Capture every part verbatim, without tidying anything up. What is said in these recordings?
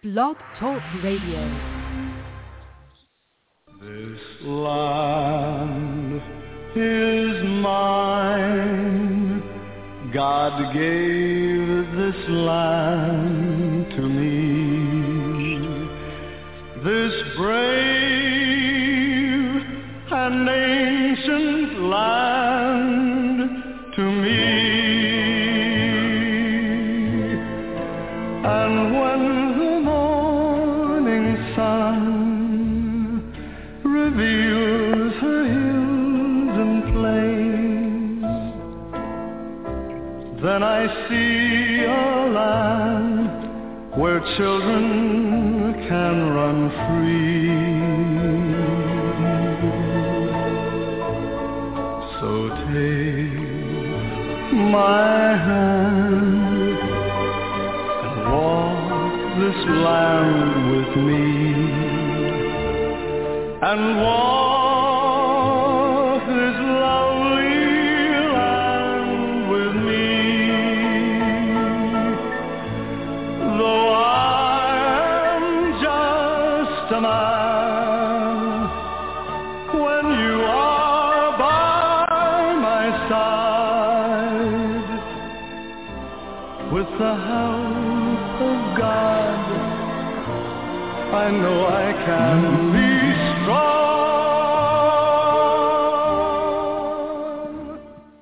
Blog Talk Radio. This land is mine. God gave this land to me. This brave and ancient land to me. And when the morning sun reveals her hills and plains, then I see a land where children can run free. So take my hand and walk this land with me, and walk this lovely land with me. Though I am just a man, when you are by my side, with the help of God, I know I can be strong.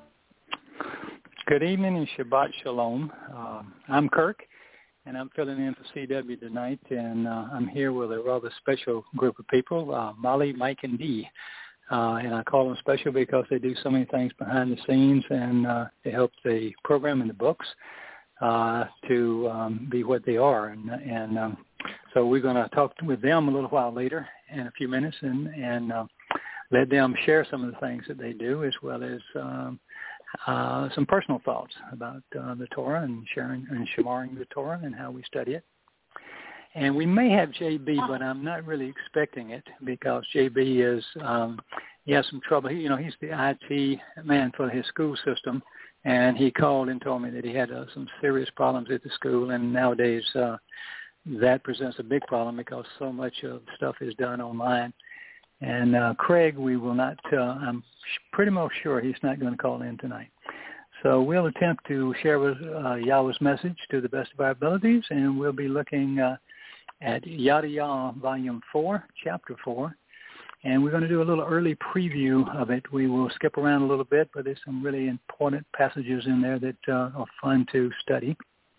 Good evening and Shabbat Shalom. Uh, I'm Kirk, and I'm filling in for C W tonight, and uh, I'm here with a rather special group of people, uh, Molly, Mike, and Dee. Uh, and I call them special because they do so many things behind the scenes, and uh, they help the program and the books uh, to um, be what they are. And, and um, so we're going to talk with them a little while later in a few minutes and, and uh, let them share some of the things that they do, as well as um, uh, some personal thoughts about uh, the Torah and sharing and shemaring the Torah and how we study it. And we may have J B, but I'm not really expecting it because J B is, um, he has some trouble. He, you know, he's the I T man for his school system, and he called and told me that he had uh, some serious problems at the school, and nowadays uh, that presents a big problem because so much of stuff is done online. And uh, Craig, we will not, uh, I'm pretty much sure he's not going to call in tonight. So we'll attempt to share with uh, Yahweh's message to the best of our abilities, and we'll be looking uh, at Yada Yah Volume four, Chapter four. And we're going to do a little early preview of it. We will skip around a little bit, but there's some really important passages in there that uh, are fun to study,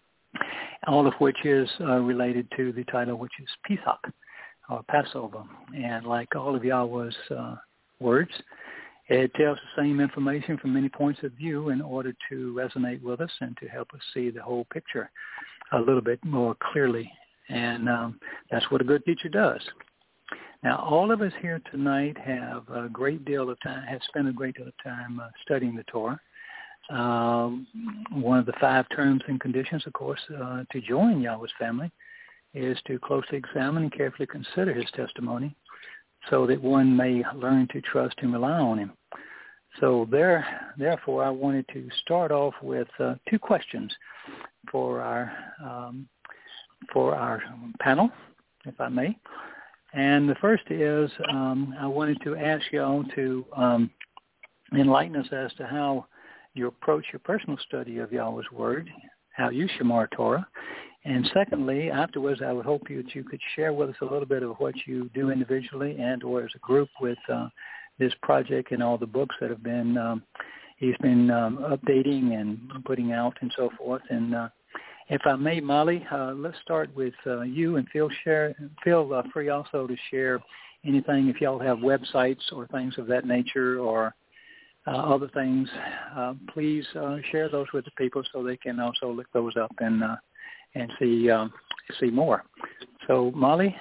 all of which is uh, related to the title, which is Pesach, or Passover. And like all of Yahweh's uh, words, it tells the same information from many points of view in order to resonate with us and to help us see the whole picture a little bit more clearly. And um, that's what a good teacher does. Now, all of us here tonight have a great deal of time, have spent a great deal of time uh, studying the Torah. Um, one of the five terms and conditions, of course, uh, to join Yahweh's family is to closely examine and carefully consider his testimony so that one may learn to trust and rely on him. So there, therefore, I wanted to start off with uh, two questions for our um, for our panel, if I may. And the first is um, I wanted to ask y'all to um, enlighten us as to how you approach your personal study of Yahweh's Word, how you shemar Torah. And secondly, afterwards, I would hope you, that you could share with us a little bit of what you do individually and or as a group with uh, this project and all the books that have been, um, he's been um, updating and putting out and so forth. And uh, if I may, Molly, uh, let's start with uh, you, and feel share, feel uh, free also to share anything if y'all have websites or things of that nature or uh, other things. Uh, please uh, share those with the people so they can also look those up and uh, and see um, see more. So, Molly.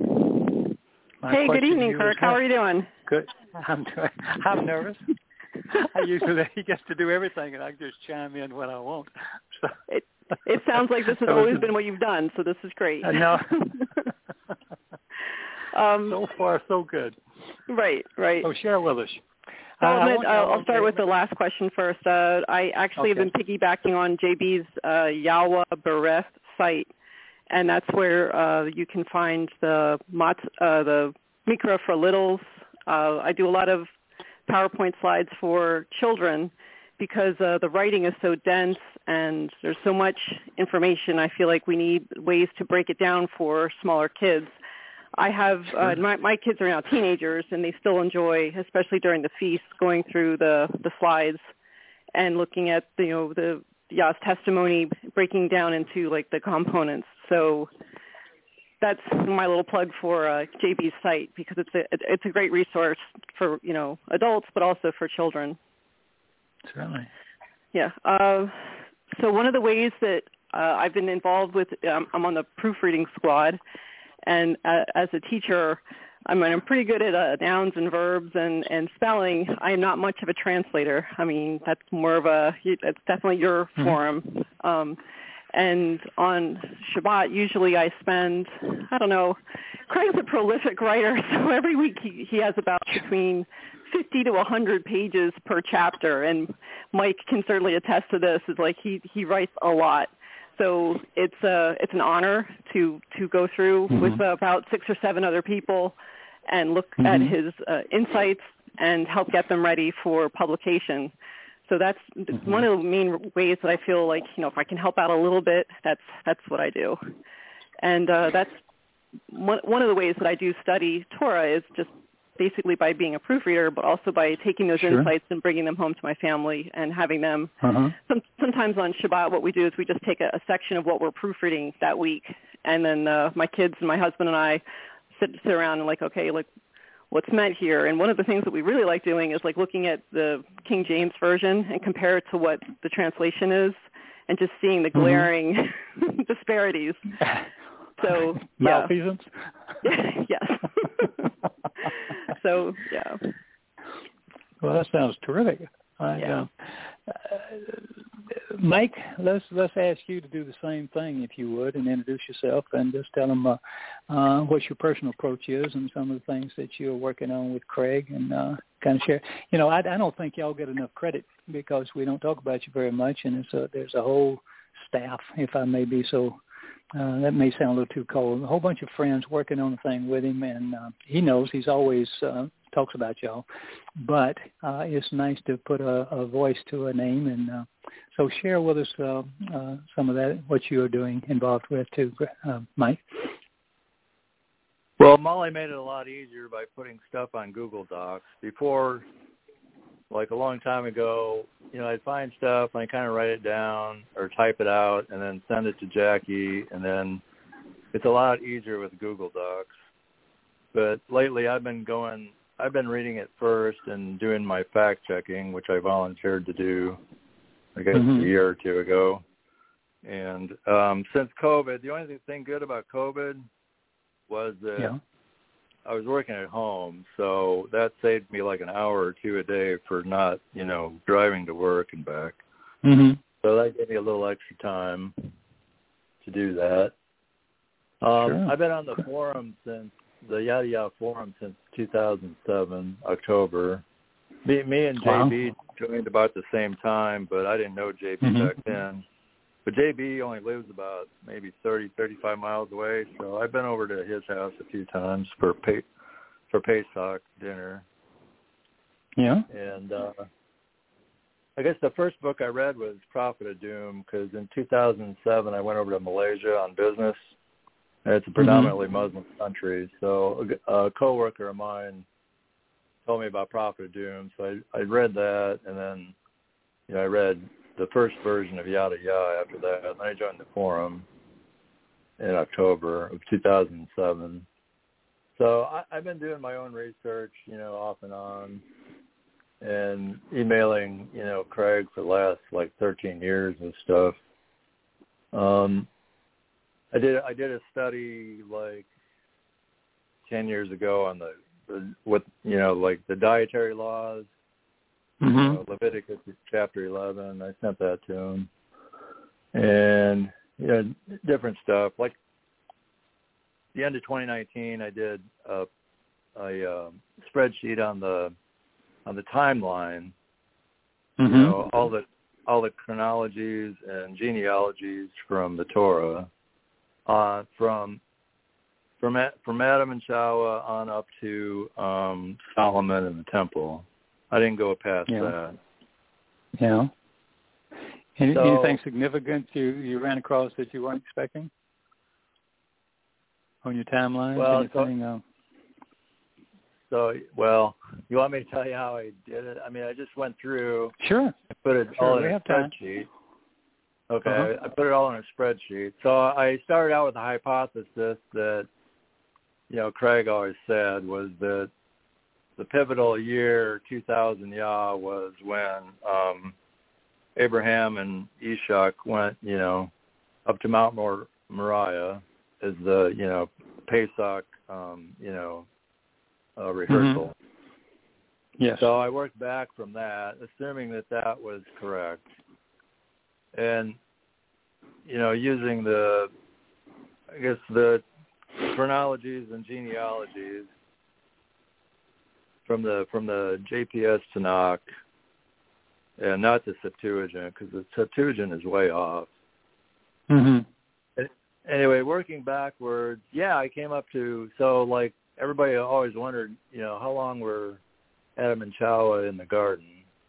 Hey, good evening, Kirk. How are you doing? Good. I'm doing, I'm nervous. I usually he gets to do everything, and I just chime in when I want. So. It, it sounds like this has always been what you've done, so this is great. I know. um, so far, so good. Right, right. So share with us. So Uh, I'll, want, I'll start with the last question first. Uh, I actually okay. have been piggybacking on J B's uh, Yahweh Bereth site, and that's where uh, you can find the mat, uh, the Mikra for littles. Uh, I do a lot of PowerPoint slides for children because uh, the writing is so dense and there's so much information. I feel like we need ways to break it down for smaller kids. I have uh, my, my kids are now teenagers, and they still enjoy, especially during the feast, going through the, the slides and looking at you know the Yah's testimony, breaking down into like the components. So that's my little plug for uh, J B's site, because it's a it's a great resource for you know adults, but also for children. Certainly. Yeah. Uh, so one of the ways that uh, I've been involved with, um, I'm on the proofreading squad. And uh, as a teacher, I mean, I'm pretty good at uh, nouns and verbs and, and spelling. I am not much of a translator. I mean, that's more of a, that's definitely your mm-hmm. forum. Um, and on Shabbat, usually I spend, I don't know, Craig's a prolific writer, so every week he, he has about between fifty to one hundred pages per chapter. And Mike can certainly attest to this. Is like he, he writes a lot. So it's a, it's an honor to, to go through mm-hmm. with uh, about six or seven other people and look mm-hmm. at his uh, insights and help get them ready for publication. So that's mm-hmm. one of the main ways that I feel like, you know, if I can help out a little bit, that's that's what I do. And uh, that's one, one of the ways that I do study Torah is just basically by being a proofreader, but also by taking those sure. insights and bringing them home to my family and having them. Uh-huh. Some, sometimes on Shabbat, what we do is we just take a, a section of what we're proofreading that week, and then uh, my kids and my husband and I sit, sit around and like, okay, like, what's meant here? And one of the things that we really like doing is like looking at the King James Version and compare it to what the translation is, and just seeing the glaring mm-hmm. disparities. So yeah. Malfeasance? Yes. So, yeah. Well, that sounds terrific. I, yeah. Uh, Mike, let's let's ask you to do the same thing, if you would, and introduce yourself and just tell them uh, uh, what your personal approach is and some of the things that you're working on with Craig, and uh, kind of share. You know, I, I don't think y'all get enough credit because we don't talk about you very much, and it's a, there's a whole staff, if I may be so. Uh, that may sound a little too cold. A whole bunch of friends working on the thing with him, and uh, he knows he's always uh, talks about y'all. But uh, it's nice to put a, a voice to a name, and uh, so share with us uh, uh, some of that, what you are doing involved with too, uh, Mike. Well, Molly made it a lot easier by putting stuff on Google Docs. Before, like a long time ago, you know, I'd find stuff and I kind of write it down or type it out and then send it to Jackie, and then it's a lot easier with Google Docs. But lately I've been going, I've been reading it first and doing my fact checking, which I volunteered to do, I guess, mm-hmm. a year or two ago. And um, since COVID, the only thing good about COVID was that yeah. I was working at home, so that saved me like an hour or two a day for not, you know, driving to work and back. Mm-hmm. So that gave me a little extra time to do that. Um, sure. I've been on the forum since, the Yada Yah forum since two thousand seven, October. Me, me and wow. J B joined about the same time, but I didn't know J B mm-hmm. back then. But J B only lives about maybe thirty, thirty-five miles away, so I've been over to his house a few times for pay, for Pesach dinner. Yeah. And uh, I guess the first book I read was Prophet of Doom, because in two thousand seven I went over to Malaysia on business, and it's a predominantly mm-hmm. Muslim country. So a, a coworker of mine told me about Prophet of Doom, so I, I read that, and then you know I read the first version of Yada Yah after that, and I joined the forum in October of two thousand seven. So I, I've been doing my own research, you know, off and on, and emailing, you know, Craig for the last like thirteen years and stuff. Um, I did I did a study like ten years ago on the, the what you know like the dietary laws. Mm-hmm. You know, Leviticus chapter eleven. I sent that to him, and you know, different stuff. Like the end of twenty nineteen, I did a, a uh, spreadsheet on the on the timeline. Mm-hmm. You know, all the all the chronologies and genealogies from the Torah, uh, from from from Adam and Chava on up to um, Solomon and the Temple. I didn't go past yeah. that. Yeah. Any, So, anything significant you, you ran across that you weren't expecting on your timeline? Well, anything? So, uh, so, well, you want me to tell you how I did it? I mean, I just went through. Sure. I put it sure, all we in a have time. spreadsheet. Okay, Uh-huh. I put it all in a spreadsheet. So I started out with a hypothesis that, you know, Craig always said was that the pivotal year, two thousand Yah, was when um, Abraham and Ishak went, you know, up to Mount Mor- Moriah as the, you know, Pesach, um, you know, uh, rehearsal. Mm-hmm. Yes. So I worked back from that, assuming that that was correct. And, you know, using the, I guess, the chronologies and genealogies from the from the J P S Tanakh, and not the Septuagint, because the Septuagint is way off. Mm-hmm. Anyway, working backwards, yeah, I came up to, so like everybody always wondered, you know, how long were Adam and Chava in the garden?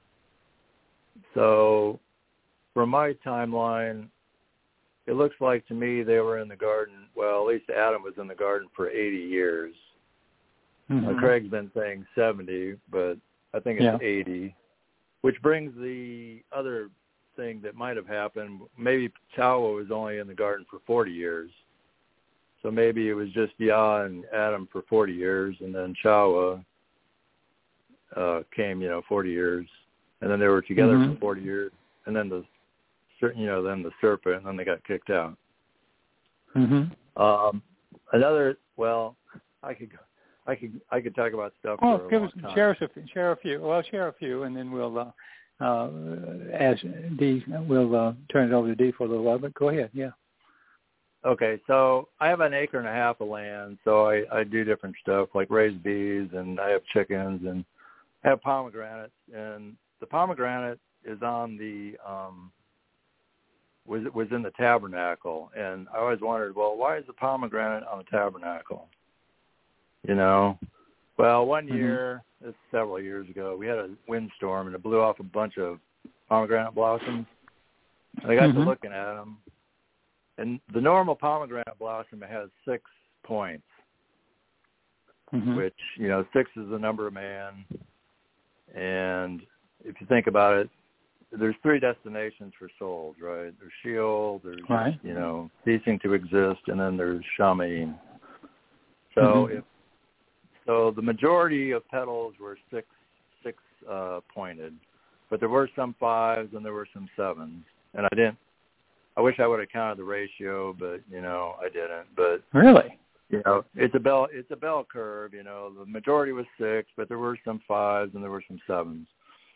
So from my timeline, it looks like to me they were in the garden, well, at least Adam was in the garden for eighty years. Mm-hmm. Uh, Craig's been saying seventy, but I think it's yeah. eighty, which brings the other thing that might have happened. Maybe Chava was only in the garden for forty years. So maybe it was just Yah and Adam for forty years, and then Chava uh, came, you know, forty years, and then they were together mm-hmm. for forty years, and then the, you know, then the serpent, and then they got kicked out. Mm-hmm. Um, another, well, I could go. I could I could talk about stuff oh, for a give long us, time. Share us a few, share a few. Well, share a few, and then we'll uh, uh, as Dee, we'll uh, turn it over to Dee for a little while. But go ahead, yeah. Okay, so I have an acre and a half of land, so I, I do different stuff like raise bees, and I have chickens, and I have pomegranates, and the pomegranate is on the um, was was in the tabernacle, and I always wondered, well, why is the pomegranate on the tabernacle? You know, well, one year, mm-hmm. this is several years ago, we had a windstorm, and it blew off a bunch of pomegranate blossoms. And I got mm-hmm. to looking at them, and the normal pomegranate blossom has six points, mm-hmm. which, you know, six is the number of man. And if you think about it, there's three destinations for souls, right? There's Sheol, there's, right. you know, ceasing to exist, and then there's Shamayim. So mm-hmm. if So the majority of petals were six, six uh, pointed, but there were some fives and there were some sevens. And I didn't. I wish I would have counted the ratio, but you know I didn't. But really, you know, it's a bell. It's a bell curve. You know, the majority was six, but there were some fives and there were some sevens.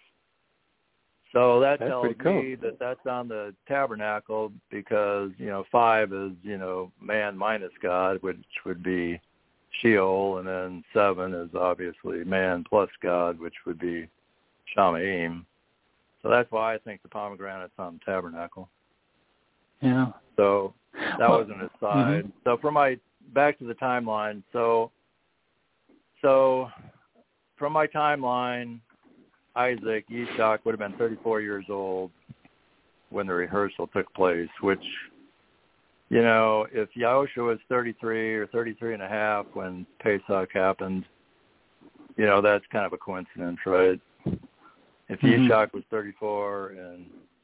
So that that's tells cool. me that that's on the tabernacle because you know five is you know man minus God, which would be Sheol, and then seven is obviously man plus God, which would be Shamayim. So that's why I think the pomegranate's on the tabernacle. Yeah. So that well, was an aside. Mm-hmm. So for my back to the timeline. So so from my timeline, Isaac Ishak would have been thirty-four years old when the rehearsal took place, which. You know, if Yahusha was thirty-three or thirty-three and a half when Pesach happened, you know, that's kind of a coincidence, right? If mm-hmm. Ishak was thirty-four and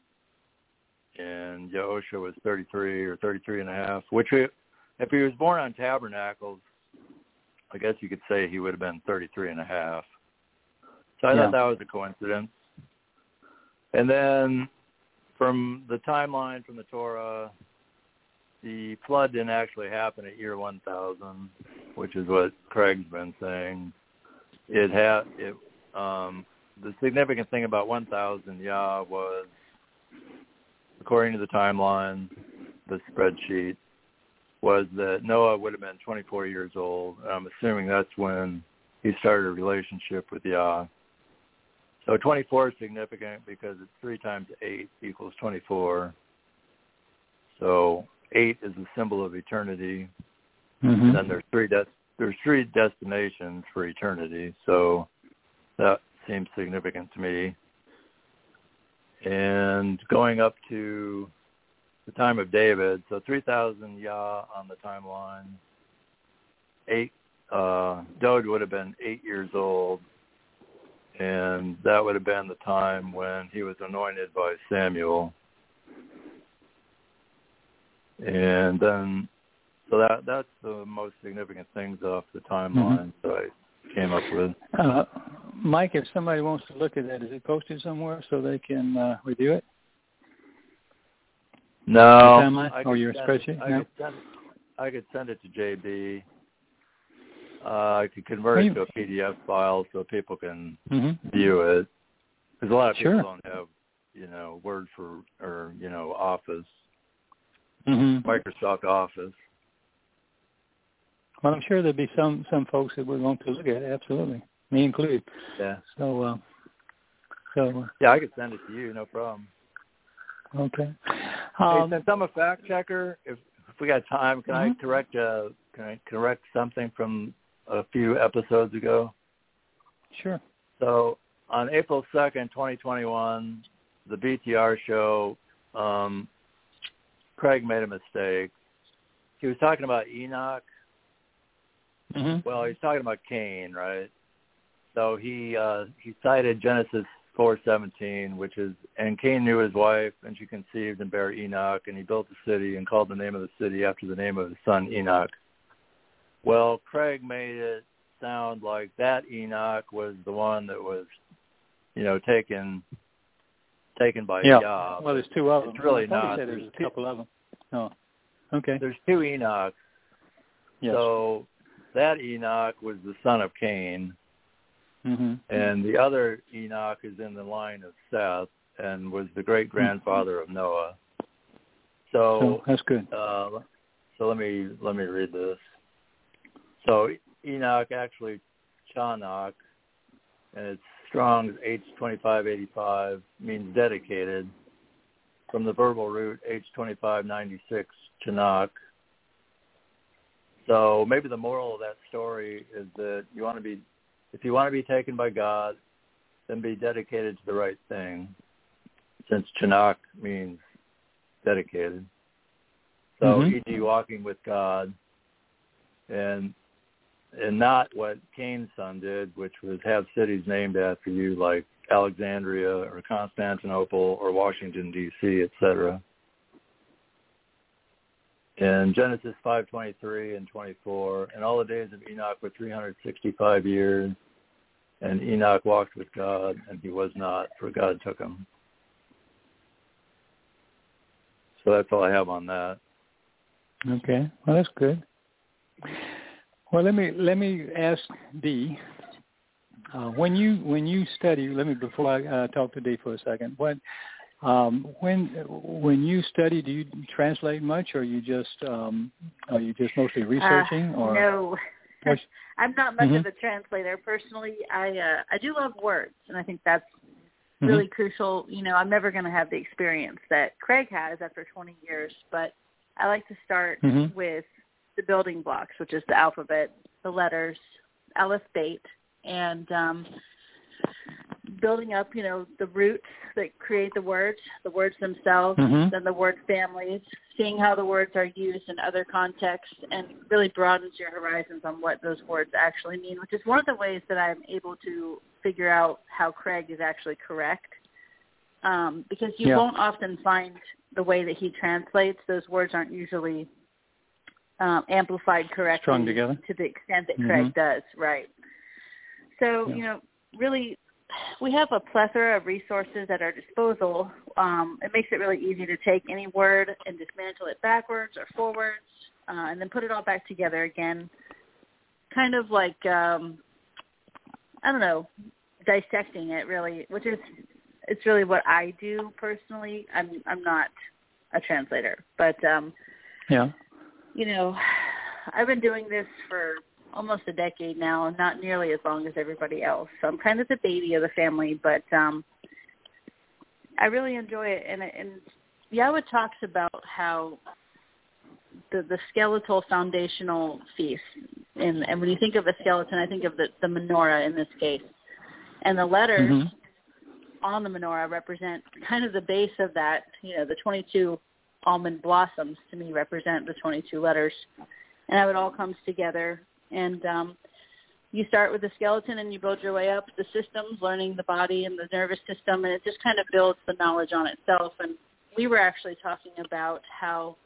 and Yahusha was thirty-three or thirty-three and a half, which we, if he was born on Tabernacles, I guess you could say he would have been thirty-three and a half. So I yeah. thought that was a coincidence. And then from the timeline from the Torah, the flood didn't actually happen at year one thousand, which is what Craig's been saying. It had it. Um, the significant thing about one thousand Yah was, according to the timeline, the spreadsheet, was that Noah would have been twenty-four years old. I'm assuming that's when he started a relationship with Yah. So twenty-four is significant because it's three times eight equals twenty-four. So eight is a symbol of eternity. Mm-hmm. And then there's three des- there's three destinations for eternity, so that seems significant to me. And going up to the time of David, so three thousand Yah on the timeline. Eight, uh, Dode would have been eight years old, and that would have been the time when he was anointed by Samuel. And then, so that that's the most significant things off the timeline mm-hmm. that I came up with. Uh, Mike, if somebody wants to look at that, is it posted somewhere so they can uh, review it? No. I or your spreadsheet? It, I, no? could send, I could send it to J B. Uh, I could convert it to a P D F file so people can mm-hmm. view it. Because a lot of people sure. don't have, you know, Word for, or, you know, Office, mm-hmm. Microsoft Office. Well, I'm sure there'll be some, some folks that would want to look at it, absolutely. Me included. Yeah. So, uh, so. Uh, yeah, I could send it to you, no problem. Okay. Um, hey, since I'm a fact checker, if, if we got time, can mm-hmm. I correct uh, can I correct something from a few episodes ago? Sure. So on April second, twenty twenty-one, the B T R show, um, Craig made a mistake. He was talking about Enoch. Mm-hmm. Well, he's talking about Cain, right? So he uh, he cited Genesis four seventeen, which is, and Cain knew his wife, and she conceived and bare Enoch, and he built a city and called the name of the city after the name of his son Enoch. Well, Craig made it sound like that Enoch was the one that was, you know, taken taken by yeah. Yah. Well, there's two of them. It's really I not. Said there's there's a couple of them. Oh, okay. There's two Enochs. Yes. So that Enoch was the son of Cain. Mm-hmm. And the other Enoch is in the line of Seth and was the great-grandfather of Noah. So, so that's good. Uh, so let me let me read this. So Enoch, actually Chanakh, and it's Strong's H twenty-five eighty-five, means dedicated, from the verbal root H twenty-five ninety-six, Chanakh. So maybe the moral of that story is that you want to be, if you want to be taken by God, then be dedicated to the right thing, since Chanakh means dedicated. So, mm-hmm. for example, walking with God, and and not what Cain's son did, which was have cities named after you, like Alexandria or Constantinople or Washington, D C, et cetera. In Genesis five twenty-three and twenty-four, and all the days of Enoch were three hundred sixty-five years, and Enoch walked with God, and he was not, for God took him. So that's all I have on that. Okay, well that's good. Well, let me let me ask Dee. Uh, when you when you study, let me before I uh, talk to Dee for a second. What um, when when you study, do you translate much, or you just um, are you just mostly researching? Uh, or no, I'm not much mm-hmm. of a translator personally. I uh, I do love words, and I think that's really mm-hmm. crucial. You know, I'm never going to have the experience that Craig has after twenty years, but I like to start mm-hmm. with the building blocks, which is the alphabet, the letters, Aleph, Bet, and um, building up, you know, the roots that create the words, the words themselves, mm-hmm. then the word families, seeing how the words are used in other contexts, and really broadens your horizons on what those words actually mean, which is one of the ways that I'm able to figure out how Craig is actually correct, um, because you yeah. won't often find the way that he translates. Those words aren't usually um, amplified correctly strung together to the extent that mm-hmm. Craig does, right? So, yeah. you know, really, we have a plethora of resources at our disposal. Um, it makes it really easy to take any word and dismantle it backwards or forwards, uh, and then put it all back together again, kind of like, um, I don't know, dissecting it really, which is it's really what I do personally. I'm I'm not a translator, but um, yeah, you know, I've been doing this for almost a decade now, not nearly as long as everybody else. So I'm kind of the baby of the family, but um, I really enjoy it. And, and Yahweh talks about how the, the skeletal foundational feast. And, and when you think of a skeleton, I think of the, the menorah in this case. And the letters mm-hmm. on the menorah represent kind of the base of that. You know, the twenty-two almond blossoms to me represent the twenty-two letters. And how it all comes together. And um, you start with the skeleton and you build your way up the systems, learning the body and the nervous system, and it just kind of builds the knowledge on itself. And we were actually talking about how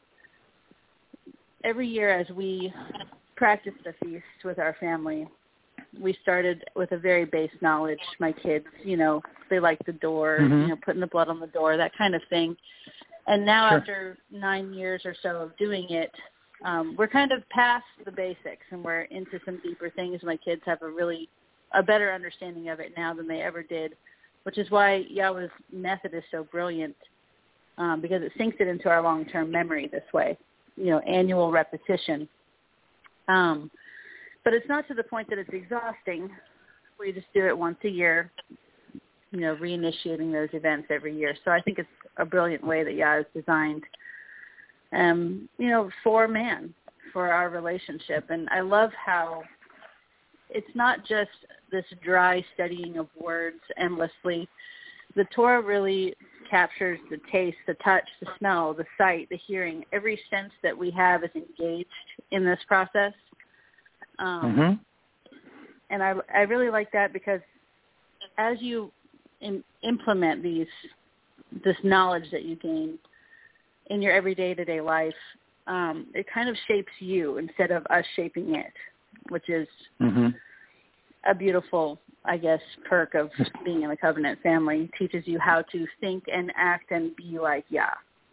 every year as we practice the feast with our family, we started with a very base knowledge. My kids, you know, they like the door, mm-hmm. you know, putting the blood on the door, that kind of thing. And now sure. after nine years or so of doing it, um, we're kind of past the basics and we're into some deeper things. My kids have a really, a better understanding of it now than they ever did, which is why Yahweh's method is so brilliant, um, because it sinks it into our long-term memory this way, you know, annual repetition. Um, but it's not to the point that it's exhausting. We just do it once a year, you know, reinitiating those events every year. So I think it's a brilliant way that Yah has designed, um, you know, for man, for our relationship. And I love how it's not just this dry studying of words endlessly. The Torah really captures the taste, the touch, the smell, the sight, the hearing. Every sense that we have is engaged in this process. Um, mm-hmm. And I, I really like that because as you in, implement these, this knowledge that you gain in your everyday to-day life, um, it kind of shapes you instead of us shaping it, which is mm-hmm. a beautiful, I guess, perk of being in a covenant family. It teaches you how to think and act and be like Yah,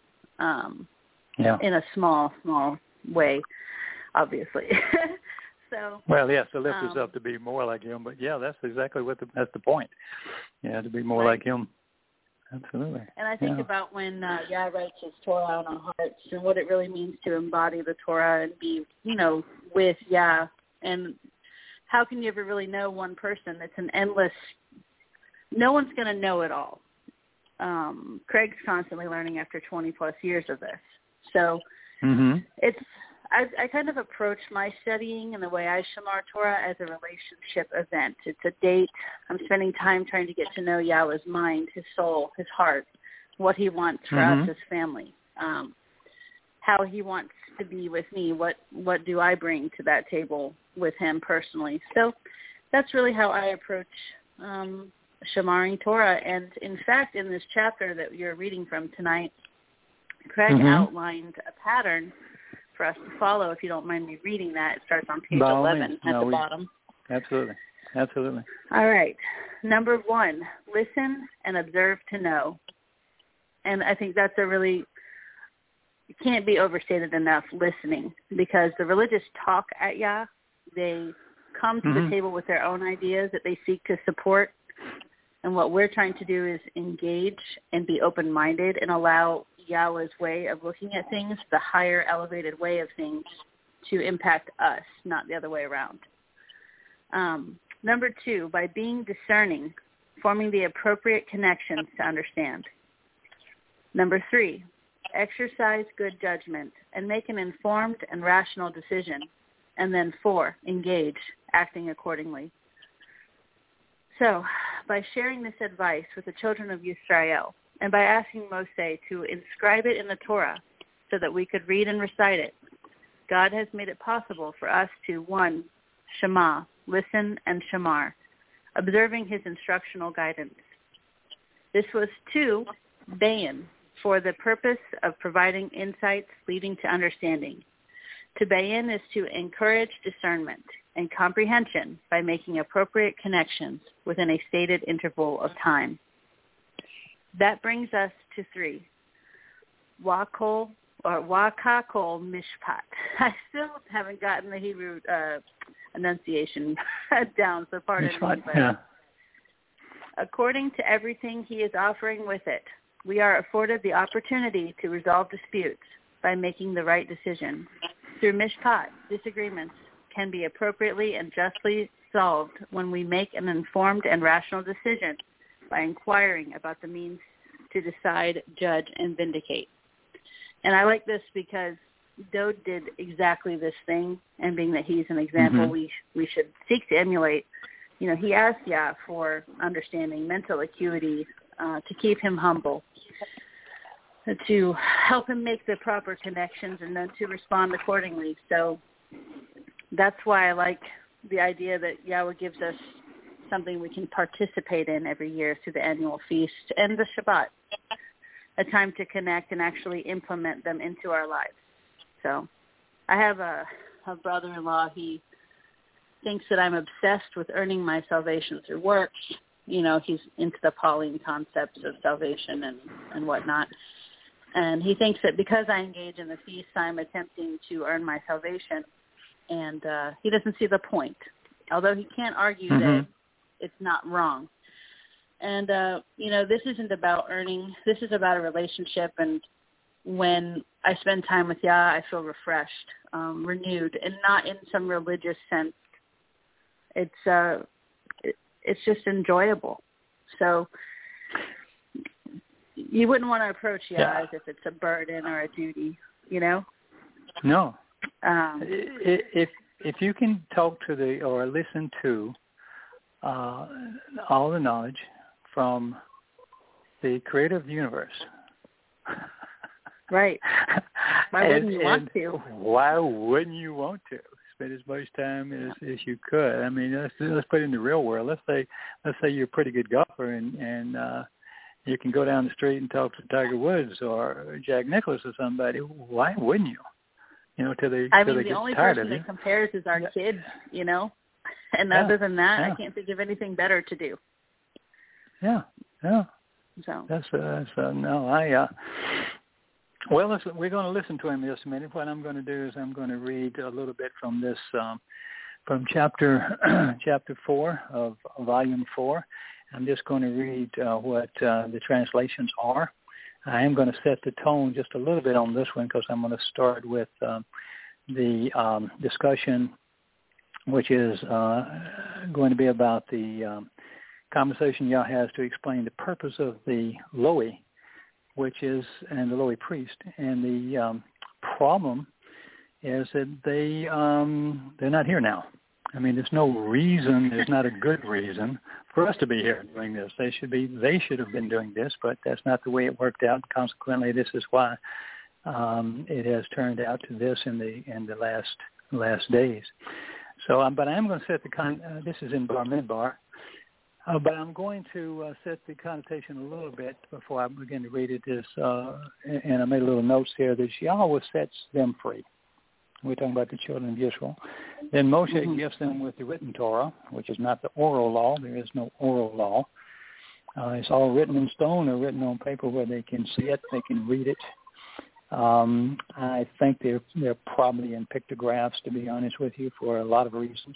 um, yeah. in a small, small way, obviously. So, well, yes, to lift um, us up to be more like him. But, yeah, that's exactly what the, that's the point. Yeah, to be more right. like him. Absolutely. And I think yeah. about when uh, Yah writes his Torah on our hearts and what it really means to embody the Torah and be, you know, with Yah. And how can you ever really know one person? It's an endless, no one's going to know it all. Um, Craig's constantly learning after twenty plus years of this. So mm-hmm. it's, I, I kind of approach my studying and the way I shamar Torah as a relationship event. It's a date. I'm spending time trying to get to know Yahweh's mind, his soul, his heart, what he wants for mm-hmm. us as family, um, how he wants to be with me, what, what do I bring to that table with him personally. So that's really how I approach um, shamaring Torah. And, in fact, in this chapter that you're reading from tonight, Craig mm-hmm. outlined a pattern for us to follow. If you don't mind me reading that, it starts on page By eleven at no, the we, bottom. Absolutely. Absolutely. All right. Number one, listen and observe to know. And I think that's a really, it can't be overstated enough, listening, because the religious talk at Yah, they come to mm-hmm. the table with their own ideas that they seek to support. And what we're trying to do is engage and be open-minded and allow Yahweh's way of looking at things, the higher elevated way of things, to impact us, not the other way around. Um, number two, by being discerning, forming the appropriate connections to understand. Number three, exercise good judgment and make an informed and rational decision. And then four, engage, acting accordingly. So, by sharing this advice with the children of Yisrael, and by asking Moshe to inscribe it in the Torah so that we could read and recite it, God has made it possible for us to, one, shema, listen and shamar, observing his instructional guidance. This was, two, bayan, for the purpose of providing insights leading to understanding. To bayan is to encourage discernment and comprehension by making appropriate connections within a stated interval of time. That brings us to three, wakol or wakakol mishpat. I still haven't gotten the Hebrew uh, enunciation down, so pardon me. But yeah. According to everything he is offering with it, we are afforded the opportunity to resolve disputes by making the right decision. Through mishpat, disagreements can be appropriately and justly solved when we make an informed and rational decision by inquiring about the means to decide, judge, and vindicate. And I like this because Dode did exactly this thing, and being that he's an example mm-hmm. we we should seek to emulate, you know, he asked Yah for understanding, mental acuity, uh, to keep him humble, to help him make the proper connections, and then to respond accordingly. So that's why I like the idea that Yahweh gives us something we can participate in every year through the annual feast and the Shabbat, a time to connect and actually implement them into our lives. So I have a, a brother-in-law. He thinks that I'm obsessed with earning my salvation through works. You know, he's into the Pauline concepts of salvation and, and whatnot. And he thinks that because I engage in the feast, I'm attempting to earn my salvation. And uh, he doesn't see the point, although he can't argue mm-hmm. that it's not wrong. And, uh, you know, this isn't about earning. This is about a relationship. And when I spend time with Yah, I feel refreshed, um, renewed, and not in some religious sense. It's uh, it, it's just enjoyable. So you wouldn't want to approach Yah yeah. as if it's a burden or a duty, you know? No. Um, if if you can talk to the or listen to uh, all the knowledge from the creator of the universe, right? Why and, wouldn't you want to? Why wouldn't you want to spend as much time as, as you could? I mean, let's let's put it in the real world. Let's say let's say you're a pretty good golfer and and uh, you can go down the street and talk to Tiger Woods or Jack Nicklaus or somebody. Why wouldn't you? You know, till they, I till mean, they the only person that compares is our yeah. kids, you know? And yeah. other than that, yeah. I can't think of anything better to do. Yeah, yeah. So That's, uh, that's uh, no, I, uh, well, listen, we're going to listen to him in just a minute. What I'm going to do is I'm going to read a little bit from this, um, from chapter, chapter four of volume four. I'm just going to read uh, what uh, the translations are. I am going to set the tone just a little bit on this one because I'm going to start with um, the um, discussion, which is uh, going to be about the um, conversation Yah has to explain the purpose of the Lowy, which is, and the Lowy priest. And the um, problem is that they, um, they're not here now. I mean, there's no reason, there's not a good reason for us to be here doing this. They should be, they should have been doing this, but that's not the way it worked out. Consequently, this is why um, it has turned out to this in the in the last last days. So, um, but I am going to set the con. Uh, this is in Bar Midbar, uh, but I'm going to uh, set the connotation a little bit before I begin to read it. Is uh, and I made a little notes here that Yahweh sets them free. We're talking about the children of Israel. Then Moshe mm-hmm. gifts them with the written Torah, which is not the oral law. There is no oral law. Uh, it's all written in stone or written on paper where they can see it, they can read it. Um, I think they're, they're probably in pictographs, to be honest with you, for a lot of reasons.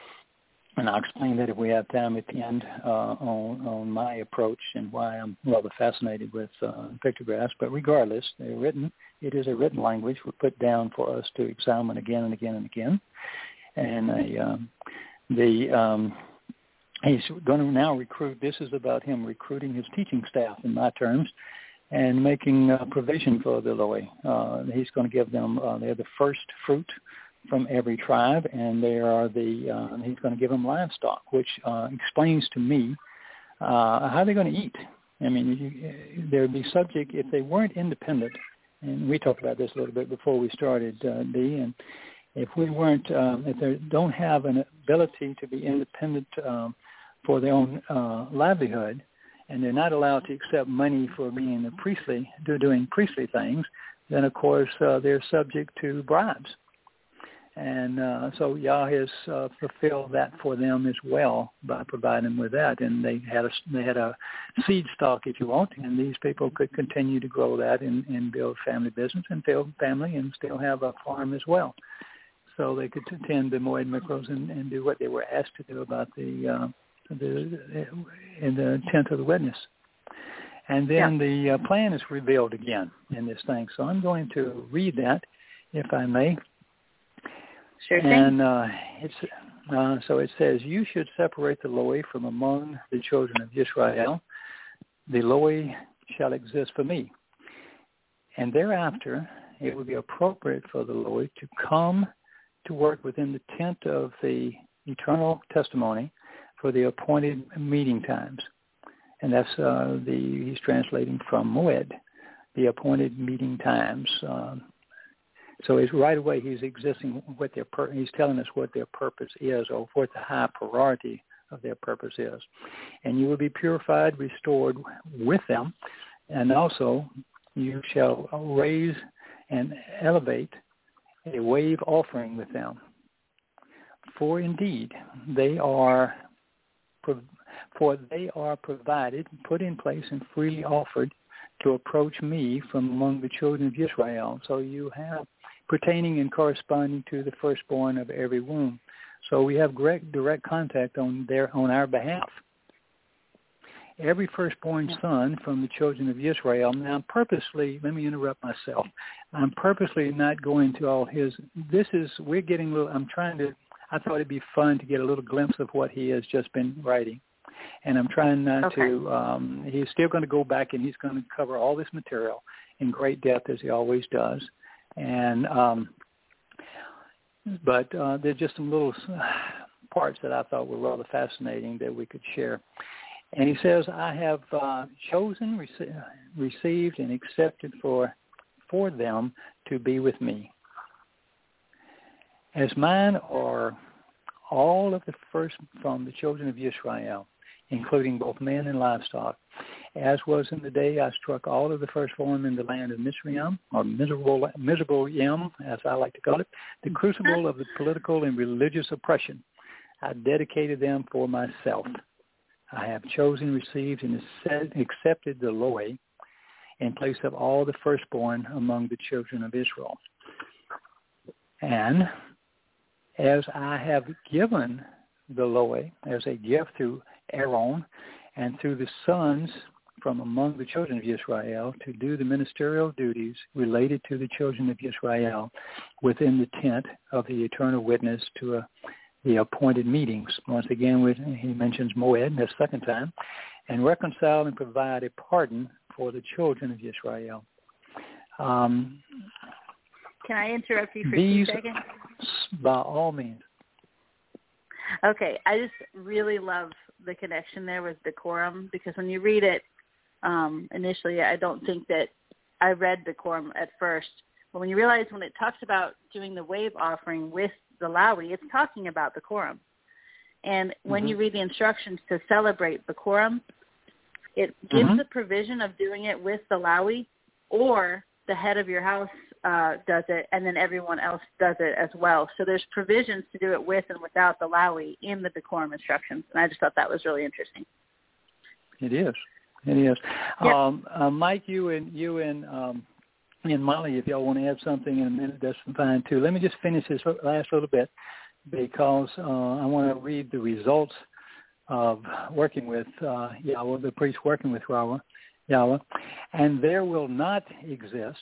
And I'll explain that if we have time at the end uh, on, on my approach and why I'm rather fascinated with uh, pictographs. But regardless, they're written. It is a written language we put down for us to examine again and again and again. And a, um, the um, he's going to now recruit. This is about him recruiting his teaching staff, in my terms, and making uh, provision for the Lowy. Uh, he's going to give them. Uh, they're the first fruit from every tribe, and they are the. Uh, he's going to give them livestock, which uh, explains to me uh, how they're going to eat. I mean, they would be subject if they weren't independent. And we talked about this a little bit before we started, uh, Dee. And if we weren't, um, if they don't have an ability to be independent um, for their own uh, livelihood, and they're not allowed to accept money for being a priestly, doing priestly things, then of course uh, they're subject to bribes. And uh, so Yah has uh, fulfilled that for them as well by providing them with that. And they had a, they had a seed stock, if you want, and these people could continue to grow that and, and build family business and build family and still have a farm as well. So they could attend the Moed Mikros and, and do what they were asked to do about the, uh, the in the tent of the witness. And then yeah. the uh, plan is revealed again in this thing. So I'm going to read that, if I may. Sure thing. And uh, it's, uh, so it says, you should separate the Lowy from among the children of Israel. The Lowy shall exist for me. And thereafter it would be appropriate for the Lord to come to work within the tent of the eternal testimony for the appointed meeting times. And that's uh, the, he's translating from Moed, the appointed meeting times. Um, so it's right away he's existing what their pur- he's telling us what their purpose is, or what the high priority of their purpose is. And you will be purified, restored with them, and also you shall raise and elevate a wave offering with them. For indeed they are for they are provided, put in place, and freely offered to approach me from among the children of Israel. So you have pertaining and corresponding to the firstborn of every womb. So we have direct, direct contact on their on our behalf. Every firstborn son from the children of Israel. Now, I'm purposely, let me interrupt myself. I'm purposely not going to all his, this is, we're getting a little, I'm trying to, I thought it'd be fun to get a little glimpse of what he has just been writing. And I'm trying not okay. to, um, he's still going to go back and he's going to cover all this material in great depth as he always does. And, um, but uh, there's just some little parts that I thought were rather fascinating that we could share. And he says, I have uh, chosen, rece- received, and accepted for for them to be with me. As mine are all of the first from the children of Israel, including both men and livestock, as was in the day I struck all of the firstborn in the land of Mizraim, or miserable, miserable Yem, as I like to call it, the crucible of the political and religious oppression. I dedicated them for myself. I have chosen, received, and accepted the Loe in place of all the firstborn among the children of Israel. And as I have given the Loe as a gift through Aaron and through the sons from among the children of Israel to do the ministerial duties related to the children of Israel within the tent of the eternal witness to a the appointed meetings. Once again, he mentions Moed the second time, and reconcile and provide a pardon for the children of Israel. Um, Can I interrupt you for these, two seconds? By all means. Okay, I just really love the connection there with decorum, because when you read it um, initially, I don't think that I read decorum at first. But when you realize when it talks about doing the wave offering with the Lawi, it's talking about decorum. And when mm-hmm. you read the instructions to celebrate decorum, it gives mm-hmm. the provision of doing it with the Lawi, or the head of your house uh, does it, and then everyone else does it as well. So there's provisions to do it with and without the Lawi in the decorum instructions, and I just thought that was really interesting. It is. It is. Yep. Um, uh, Mike, you and you and um, and Molly, if y'all want to add something in a minute, that's fine too. Let me just finish this last little bit, because uh, I want to read the results of working with uh, Yahweh, the priest working with Yahweh, Yahweh. And there will not exist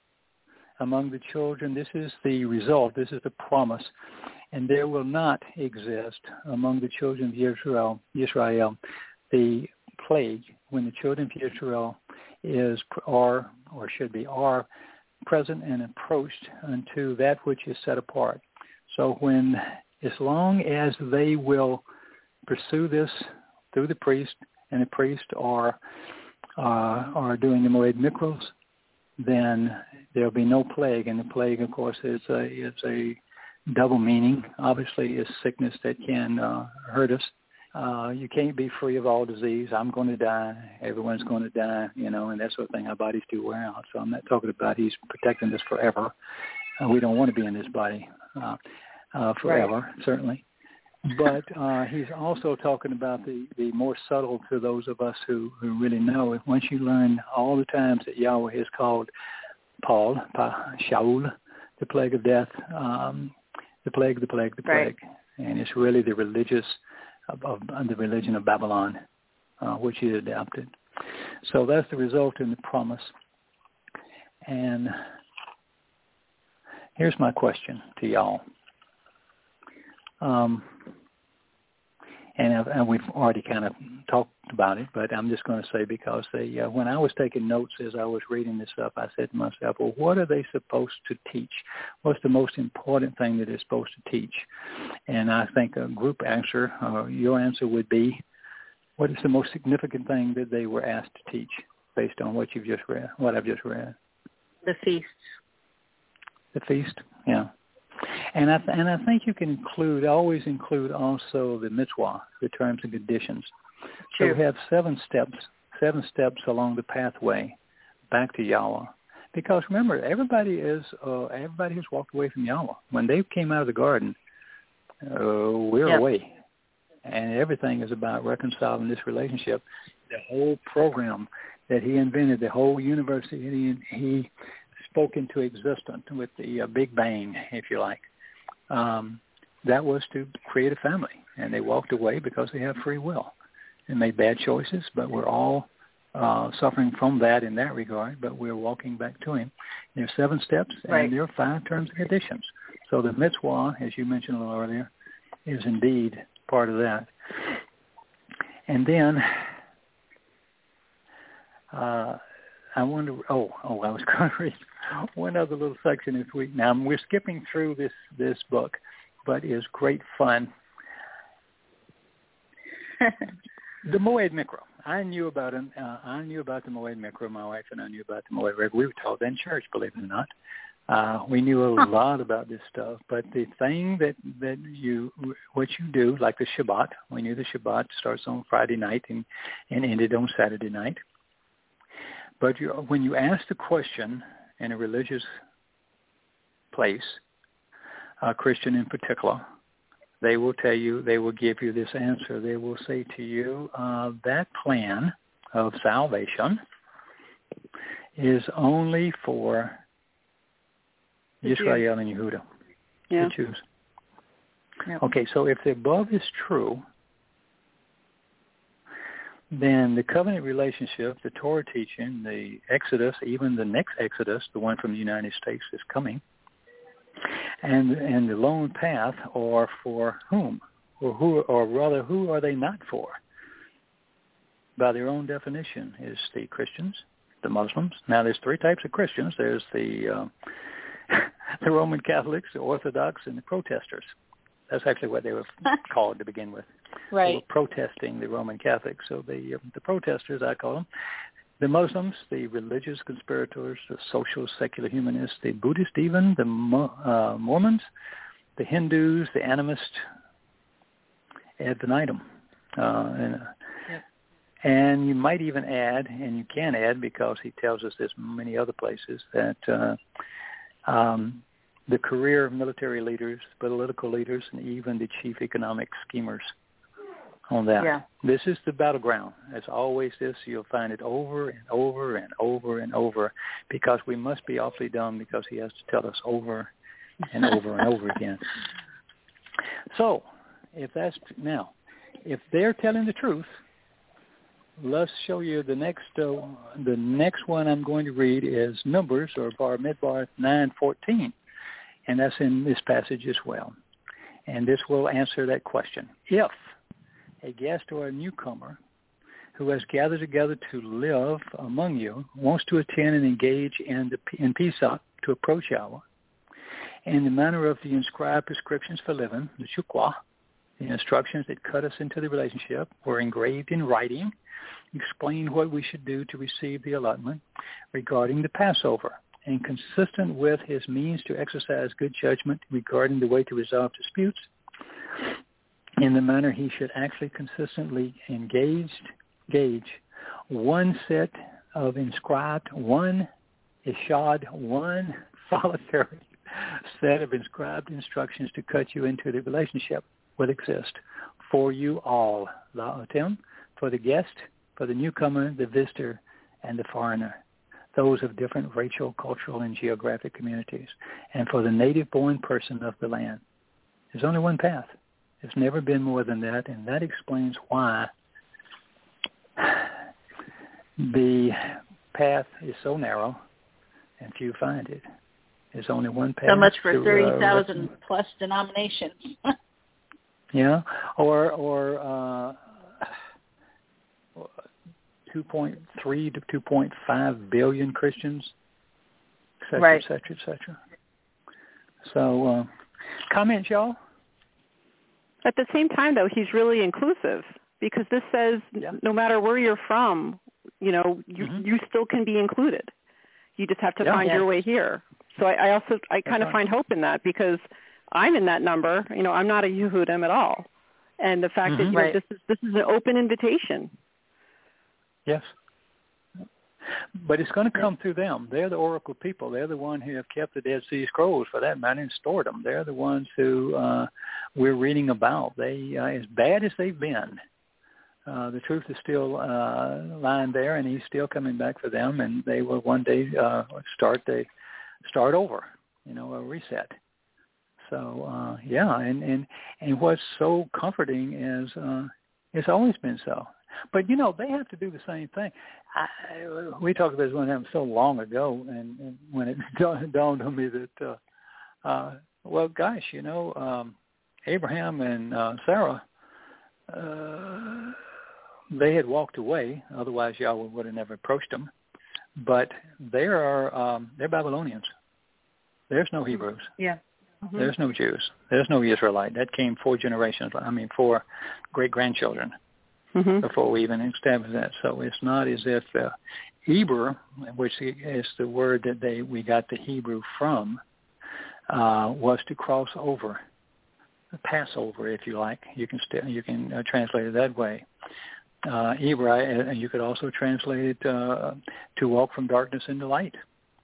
among the children, this is the result, this is the promise, and there will not exist among the children of Israel, Israel the plague when the children of Israel is, are, or should be, are present and approached unto that which is set apart. So when, as long as they will pursue this through the priest, and the priest are uh, are doing the Moed Mikros, then there'll be no plague. And the plague, of course, is a, is a double meaning. Obviously, is sickness that can uh, hurt us. Uh, you can't be free of all disease. I'm going to die. Everyone's going to die, you know, and that sort of thing. Our bodies do wear out. So I'm not talking about he's protecting us forever. Uh, we don't want to be in this body uh, uh, forever, right. Certainly. But uh, he's also talking about the, the more subtle to those of us who, who really know. Once you learn all the times that Yahweh has called Paul, pa, Shaul, the plague of death, um, the plague, the plague, the plague. Right. And it's really the religious Of, of, of the religion of Babylon, uh, which he adopted. So that's the result in the promise. And here's my question to y'all. Um, and, I've, and we've already kind of talked about it, but I'm just going to say because they, uh, when I was taking notes as I was reading this up, I said to myself, well, what are they supposed to teach? What's the most important thing that they're supposed to teach? And I think a group answer, uh, your answer would be, what is the most significant thing that they were asked to teach based on what you've just read, what I've just read? The feast. The feast, yeah. And I, and I think you can include, always include also the mitzvah, the terms and conditions. True. So we have seven steps, seven steps along the pathway back to Yahweh. Because remember, everybody is, uh, everybody has walked away from Yahweh. When they came out of the garden, uh, we're yep. away. And everything is about reconciling this relationship. The whole program that he invented, the whole universe, he, he spoke into existence with the uh, Big Bang, if you like. Um, that was to create a family. And they walked away because they have free will and made bad choices, but we're all uh, suffering from that in that regard, but we're walking back to him. There are seven steps, right. and there are five terms and conditions. So the mitzvah, as you mentioned a little earlier, is indeed part of that. And then uh, I wonder, oh, oh, I was going to read one other little section this week. Now, we're skipping through this, this book, but it's great fun. The Moed Mikra. I knew about it. Uh, I knew about the Moed Mikra. My wife and I knew about the Moed Mikra. We were taught that in church, believe it or not. Uh, we knew a lot about this stuff, but the thing that, that you, what you do, like the Shabbat, we knew the Shabbat starts on Friday night and, and ended on Saturday night. But you, when you ask the question in a religious place, a Christian in particular, they will tell you, they will give you this answer. They will say to you, uh, that plan of salvation is only for Israel and Yehuda, yeah. the Jews. Yep. Okay, so if the above is true, then the covenant relationship, the Torah teaching, the Exodus, even the next Exodus, the one from the United States is coming, and and the lone path are for whom? Or who, or rather, who are they not for? By their own definition, is the Christians, the Muslims. Now, there's three types of Christians. There's the uh, the Roman Catholics, the Orthodox, and the protesters. That's actually what they were called to begin with. Right. They were protesting the Roman Catholics. So the uh, the protesters, I call them. The Muslims, the religious conspirators, the social secular humanists, the Buddhists even, the uh, Mormons, the Hindus, the animists, ad infinitum. Uh, and, uh, yep. and you might even add, and you can add because he tells us this in many other places, that uh, um, the career military leaders, political leaders, and even the chief economic schemers on that. Yeah. This is the battleground. It's always this. You'll find it over and over and over and over because we must be awfully dumb because he has to tell us over and over and over again. So if that's now, if they're telling the truth, let's show you the next uh, the next one I'm going to read is Numbers, or Bar Midbar nine fourteen, and that's in this passage as well. And this will answer that question. If a guest or a newcomer who has gathered together to live among you wants to attend and engage in the in Pesach to approach Yahweh, in the manner of the inscribed prescriptions for living, the shukwa, the instructions that cut us into the relationship were engraved in writing, explain what we should do to receive the allotment regarding the Passover, and consistent with his means to exercise good judgment regarding the way to resolve disputes, in the manner he should actually consistently engaged, gauge one set of inscribed, one ishad, one solitary set of inscribed instructions to cut you into the relationship will exist for you all, la'otem, for the guest, for the newcomer, the visitor, and the foreigner, those of different racial, cultural, and geographic communities, and for the native-born person of the land. There's only one path. It's never been more than that, and that explains why the path is so narrow and few find it. There's only one path. So much for to, thirty thousand uh, plus denominations. Yeah, or or uh, two point three to two point five billion Christians, et cetera, right. et cetera, et cetera. So, uh, comments, y'all? At the same time, though, he's really inclusive because this says yeah. no matter where you're from, you know, you mm-hmm. you still can be included. You just have to yeah. find yeah. your way here. So I, I also I kind of right. find hope in that because I'm in that number. You know, I'm not a Yehudim at all, and the fact mm-hmm. that you right. know, this is this is an open invitation. Yes. But it's going to come through them. They're the oracle people. They're the ones who have kept the Dead Sea Scrolls, for that matter, and stored them. They're the ones who uh, we're reading about. They, uh, as bad as they've been, uh, the truth is still uh, lying there, and he's still coming back for them. And they will one day uh, start the start over, you know, a reset. So uh, yeah, and, and and what's so comforting is uh, it's always been so. But, you know, they have to do the same thing. I, we talked about this one time so long ago, and, and when it dawned on me that, uh, uh, well, gosh, you know, um, Abraham and uh, Sarah, uh, they had walked away. Otherwise, Yahweh would have never approached them. But they are um, they're Babylonians. There's no Hebrews. Yeah. Mm-hmm. There's no Jews. There's no Israelite. That came four generations, I mean, four great-grandchildren. Mm-hmm. Before we even established that. So it's not as if uh, Hebrew, which is the word that they we got the Hebrew from, uh, was to cross over, pass over, if you like. You can st- you can uh, translate it that way. Uh, Hebrew, uh, you could also translate it uh, to walk from darkness into light.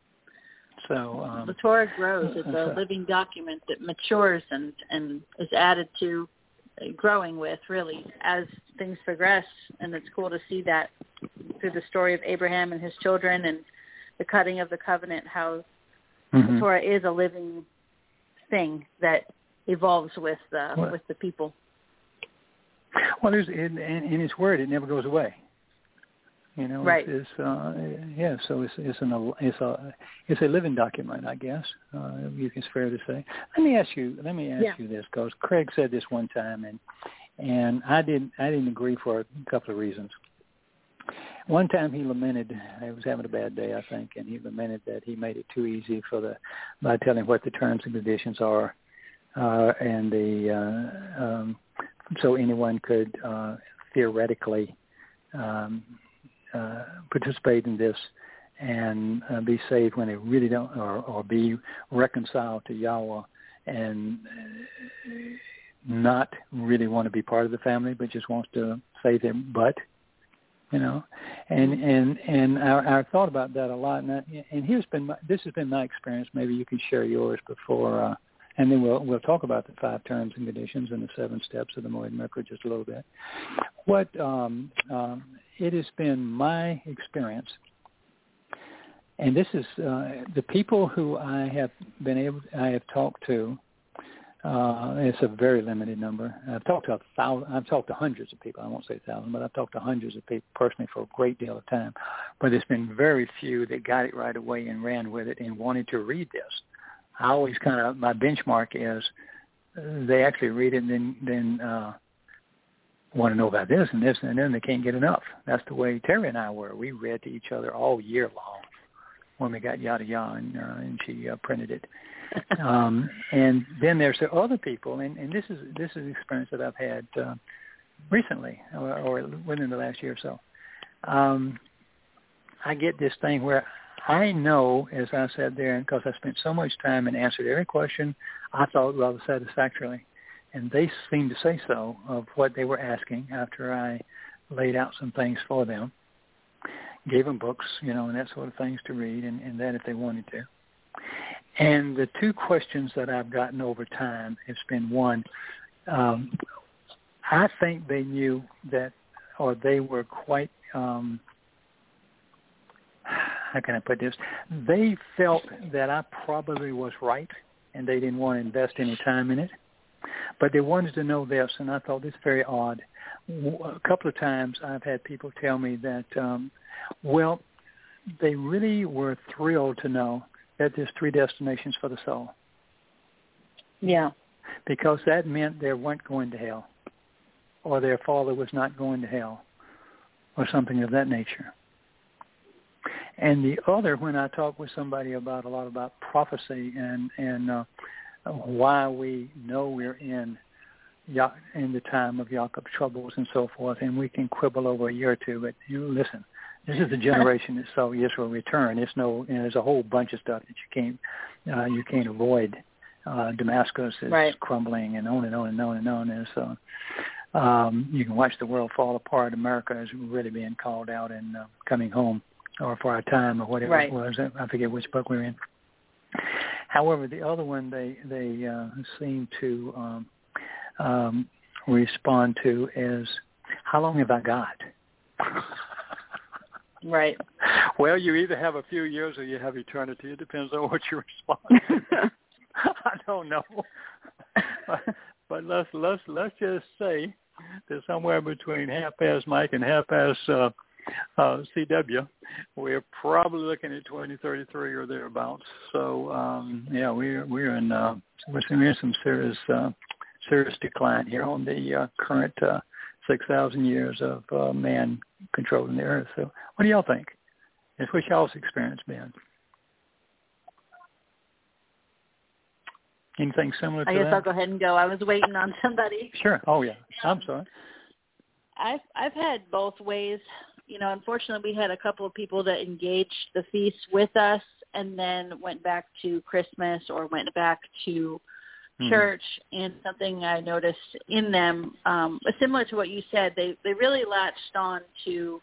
So um, the Torah grows. It's a uh, living document that matures and, and is added to, uh, growing with, really, as things progress. And it's cool to see that through the story of Abraham and his children and the cutting of the covenant, how mm-hmm. the Torah is a living thing that evolves with the, well, with the people. Well, there's in, in his word, it never goes away. You know, right? It's, it's uh, yeah. So it's it's an it's a it's a living document, I guess. Uh, it's fair to say. Let me ask you. Let me ask yeah. you this, because Craig said this one time, and and I didn't I didn't agree for a couple of reasons. One time he lamented he was having a bad day, I think, and he lamented that he made it too easy for the by telling what the terms and conditions are, uh, and the uh, um, so anyone could uh, theoretically. Um, Uh, participate in this and uh, be saved when they really don't, or, or be reconciled to Yahweh and uh, not really want to be part of the family, but just wants to save their butt, you know. And and and I, I thought about that a lot. And, I, and here's been my, this has been my experience. Maybe you can share yours before, uh, and then we'll we'll talk about the five terms and conditions and the seven steps of the Moed Mikra just a little bit. What um, um, it has been my experience, and this is uh, the people who I have been able, I have talked to. Uh, it's a very limited number. I've talked to a thousand. I've talked to hundreds of people. I won't say a thousand, but I've talked to hundreds of people personally for a great deal of time. But there's been very few that got it right away and ran with it and wanted to read this. I always kind of my benchmark is they actually read it and then then. Uh, want to know about this and this, and then they can't get enough. That's the way Terry and I were. We read to each other all year long when we got Yada Yada, and, uh, and she uh, printed it. um, and then there's the other people, and, and this is this is an experience that I've had uh, recently, or, or within the last year or so. Um, I get this thing where I know, as I said there, because I spent so much time and answered every question I thought rather satisfactorily, and they seemed to say so of what they were asking after I laid out some things for them, gave them books, you know, and that sort of things to read, and, and that if they wanted to. And the two questions that I've gotten over time has been, one, um, I think they knew that, or they were quite, um, how can I put this? They felt that I probably was right, and they didn't want to invest any time in it. But they wanted to know this, and I thought this very odd. A couple of times I've had people tell me that, um, well, they really were thrilled to know that there's three destinations for the soul. Yeah. because that meant they weren't going to hell, or their father was not going to hell, or something of that nature. And the other, when I talk with somebody about a lot about prophecy and and uh, why we know we're in in the time of Jacob's troubles and so forth, and we can quibble over a year or two, but you listen, this is the generation that saw Israel return. It's no, you know, there's a whole bunch of stuff that you can't uh, you can't avoid. Uh, Damascus is right. crumbling, and on and on and on and on. And so um, you can watch the world fall apart. America is really being called out and uh, coming home, or for our time, or whatever right. it was. I forget which book we're in. However, the other one they they uh, seem to um, um, respond to is, "How long have I got?" Right. Well, you either have a few years or you have eternity. It depends on what you respond to. I don't know, but, but let's let's let's just say that somewhere between half past Mike and half past uh, uh, C W, we're probably looking at twenty thirty-three or thereabouts. So um, yeah, we're we're in uh, we're in some serious uh, serious decline here on the uh, current uh, six thousand years of uh, man controlling the earth. So what do y'all think? It's what y'all's experience been? Anything similar to I guess that? I'll go ahead and go. I was waiting on somebody. Sure. Oh, yeah. I'm sorry. I've I've had both ways. You know, unfortunately, we had a couple of people that engaged the feast with us and then went back to Christmas or went back to mm-hmm. church. And something I noticed in them, um, similar to what you said, they, they really latched on to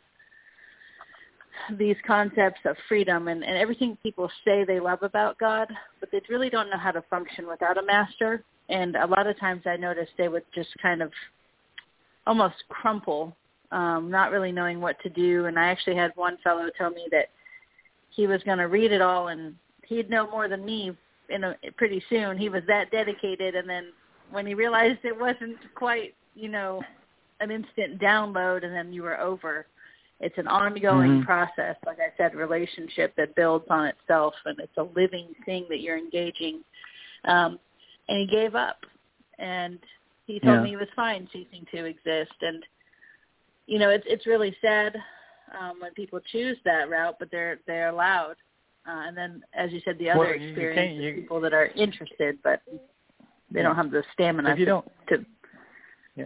these concepts of freedom and, and everything people say they love about God, but they really don't know how to function without a master. And a lot of times I noticed they would just kind of almost crumple, um, not really knowing what to do. And I actually had one fellow tell me that he was going to read it all and he'd know more than me in a, pretty soon. He was that dedicated. And then when he realized it wasn't quite, you know, an instant download and then you were over, it's an ongoing mm-hmm. process, like I said, relationship that builds on itself, and it's a living thing that you're engaging. Um, and he gave up, and he told yeah. me he was fine ceasing to exist. And, you know, it's it's really sad um, when people choose that route, but they're they're allowed. Uh, and then, as you said, the other well, you, experience you is people that are interested, but they yeah. don't have the stamina if you to, don't, to. Yeah.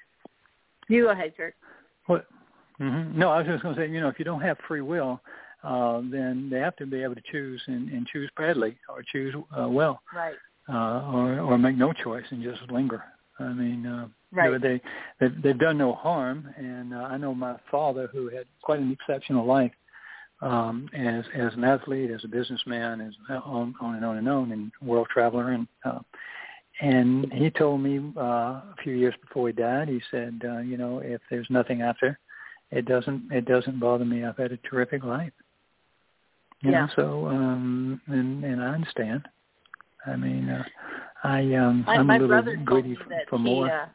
You go ahead, Kurt. What? Mm-hmm. No, I was just going to say, you know, if you don't have free will, uh, then they have to be able to choose and, and choose badly or choose uh, well, right? Uh, or or make no choice and just linger. I mean, uh, right. they they've, they've done no harm, and uh, I know my father, who had quite an exceptional life um, as as an athlete, as a businessman, as on, on and on and on, and world traveler, and uh, and he told me uh, a few years before he died, he said, uh, you know, if there's nothing out there, It doesn't. It doesn't bother me. I've had a terrific life. You yeah. know, so um, and and I understand. I mean, uh, I um, my, I'm my a little brother greedy told me for, that for he, more. Uh,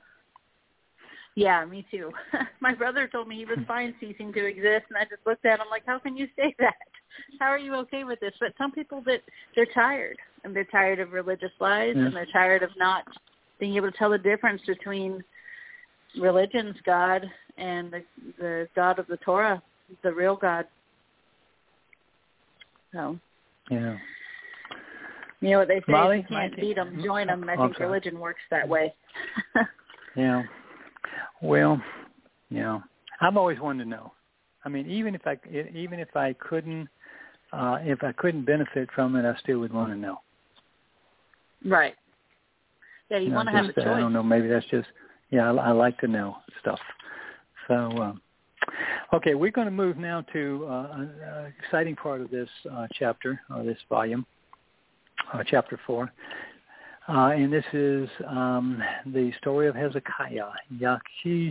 yeah, me too. My brother told me he was fine ceasing to exist, and I just looked at him like, "How can you say that? How are you okay with this?" But some people that they're tired, and they're tired of religious lies, yeah. and they're tired of not being able to tell the difference between religion's God and the, the God of the Torah, the real God. So, yeah. You know what they say, Molly, if you can't Mikey, beat them, join them, and I oh, think religion works that way. yeah. Well, yeah. I've always wanted to know. I mean, even if I even if I couldn't uh, if I couldn't benefit from it, I still would want to know. Right. Yeah, you, you want to have a choice. I don't know. Maybe that's just. Yeah, I, I like to know stuff. So, um, okay, we're going to move now to uh, an uh, exciting part of this uh, chapter, or this volume, uh, chapter four. Uh, and this is um, the story of Hezekiah. Yachiz,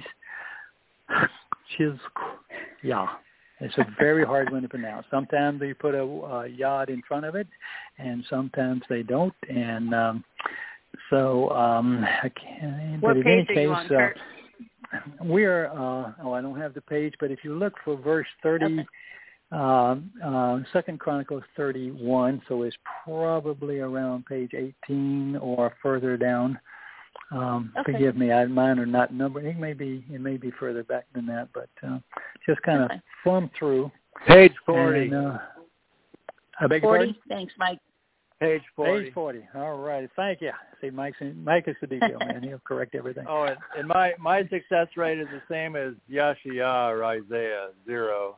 yeah. It's a very hard one to pronounce. Sometimes they put a, a yod in front of it, and sometimes they don't. And um, so, um, I can't, what but in page any are you case, on, Kurt? uh, we're, uh, oh, I don't have the page, but if you look for verse thirty, okay. uh, uh, Second Chronicles thirty-one, so it's probably around page eighteen or further down. Um, Okay. Forgive me, I, mine are not numbered. It may be it may be further back than that, but uh, just kind of Okay. thumb through. Page forty. And, uh, I beg your forty? pardon? Thanks, Mike. Page forty. Page forty. All right. Thank you. See, Mike's in, Mike is the detail man. He'll correct everything. Oh, and, and my my success rate is the same as Yashia or Isaiah, zero.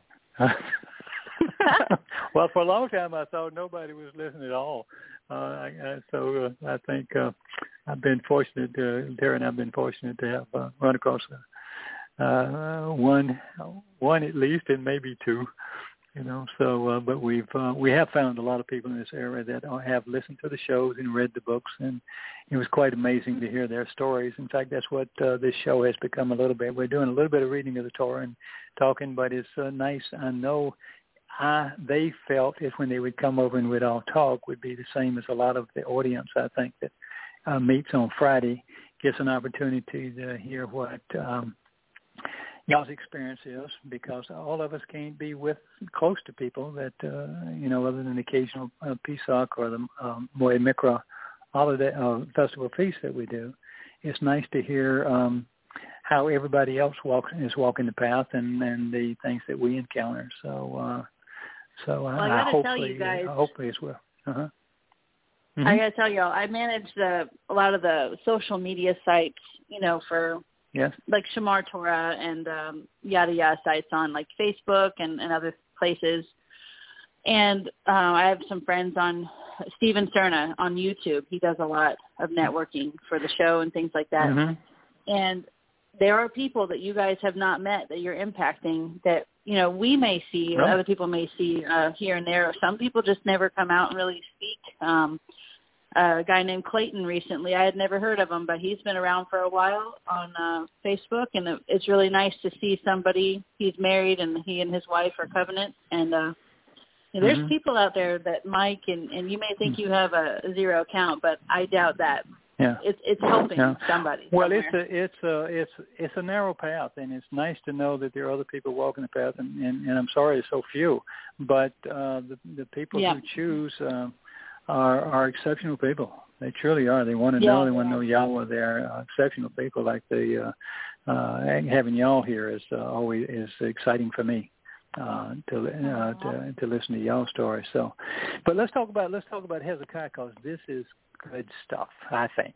Well, for a long time, I thought nobody was listening at all. Uh, I, I, so uh, I think uh, I've been fortunate, uh, Terry and I've been fortunate to have uh, run across uh, uh, one, one at least, and maybe two. You know, so uh, but we've uh, we have found a lot of people in this area that have listened to the shows and read the books, and it was quite amazing to hear their stories. In fact, that's what uh, this show has become a little bit. We're doing a little bit of reading of the Torah and talking, but it's uh, nice. I know I they felt if when they would come over and we'd all talk would be the same as a lot of the audience. I think that uh, meets on Friday gets an opportunity to hear what. Um, y'all's experience is, because all of us can't be with close to people that, uh, you know, other than the occasional uh, Pesach or the um, Moed Mikra holiday uh, festival feast that we do. It's nice to hear um, how everybody else walks is walking the path and, and the things that we encounter. So, uh, so well, I, I gotta hopefully, tell you guys, uh, hopefully as well. Uh-huh. Mm-hmm. I gotta tell y'all, I manage the a lot of the social media sites, you know, for yes, like Shamar Torah and um, yada yada sites on like Facebook and, and other places. And uh, I have some friends on Steven Cerna on YouTube. He does a lot of networking for the show and things like that. Mm-hmm. And there are people that you guys have not met that you're impacting that, you know, we may see, Right. other people may see uh, here and there. Some people just never come out and really speak. Um, a guy named Clayton recently, I had never heard of him, but he's been around for a while on uh, Facebook, and it, it's really nice to see somebody. He's married, and he and his wife are covenant, and uh, you know, there's Mm-hmm. people out there that Mike, and, and you may think you have a zero account, but I doubt that. Yeah. It's it's helping Yeah. somebody. Well, somewhere. it's a it's a it's it's a narrow path, and it's nice to know that there are other people walking the path. And, and, and I'm sorry, it's so few, but uh, the the people Yeah. who choose uh, are are exceptional people. They truly are. They want to Yeah, know. They want to yeah. know Yahweh. They're uh, exceptional people. Like the uh, uh, having y'all here is uh, always is exciting for me. Uh, to, uh, to to listen to y'all's story. So, but let's talk about let's talk about Hezekiah, because this is good stuff, I think.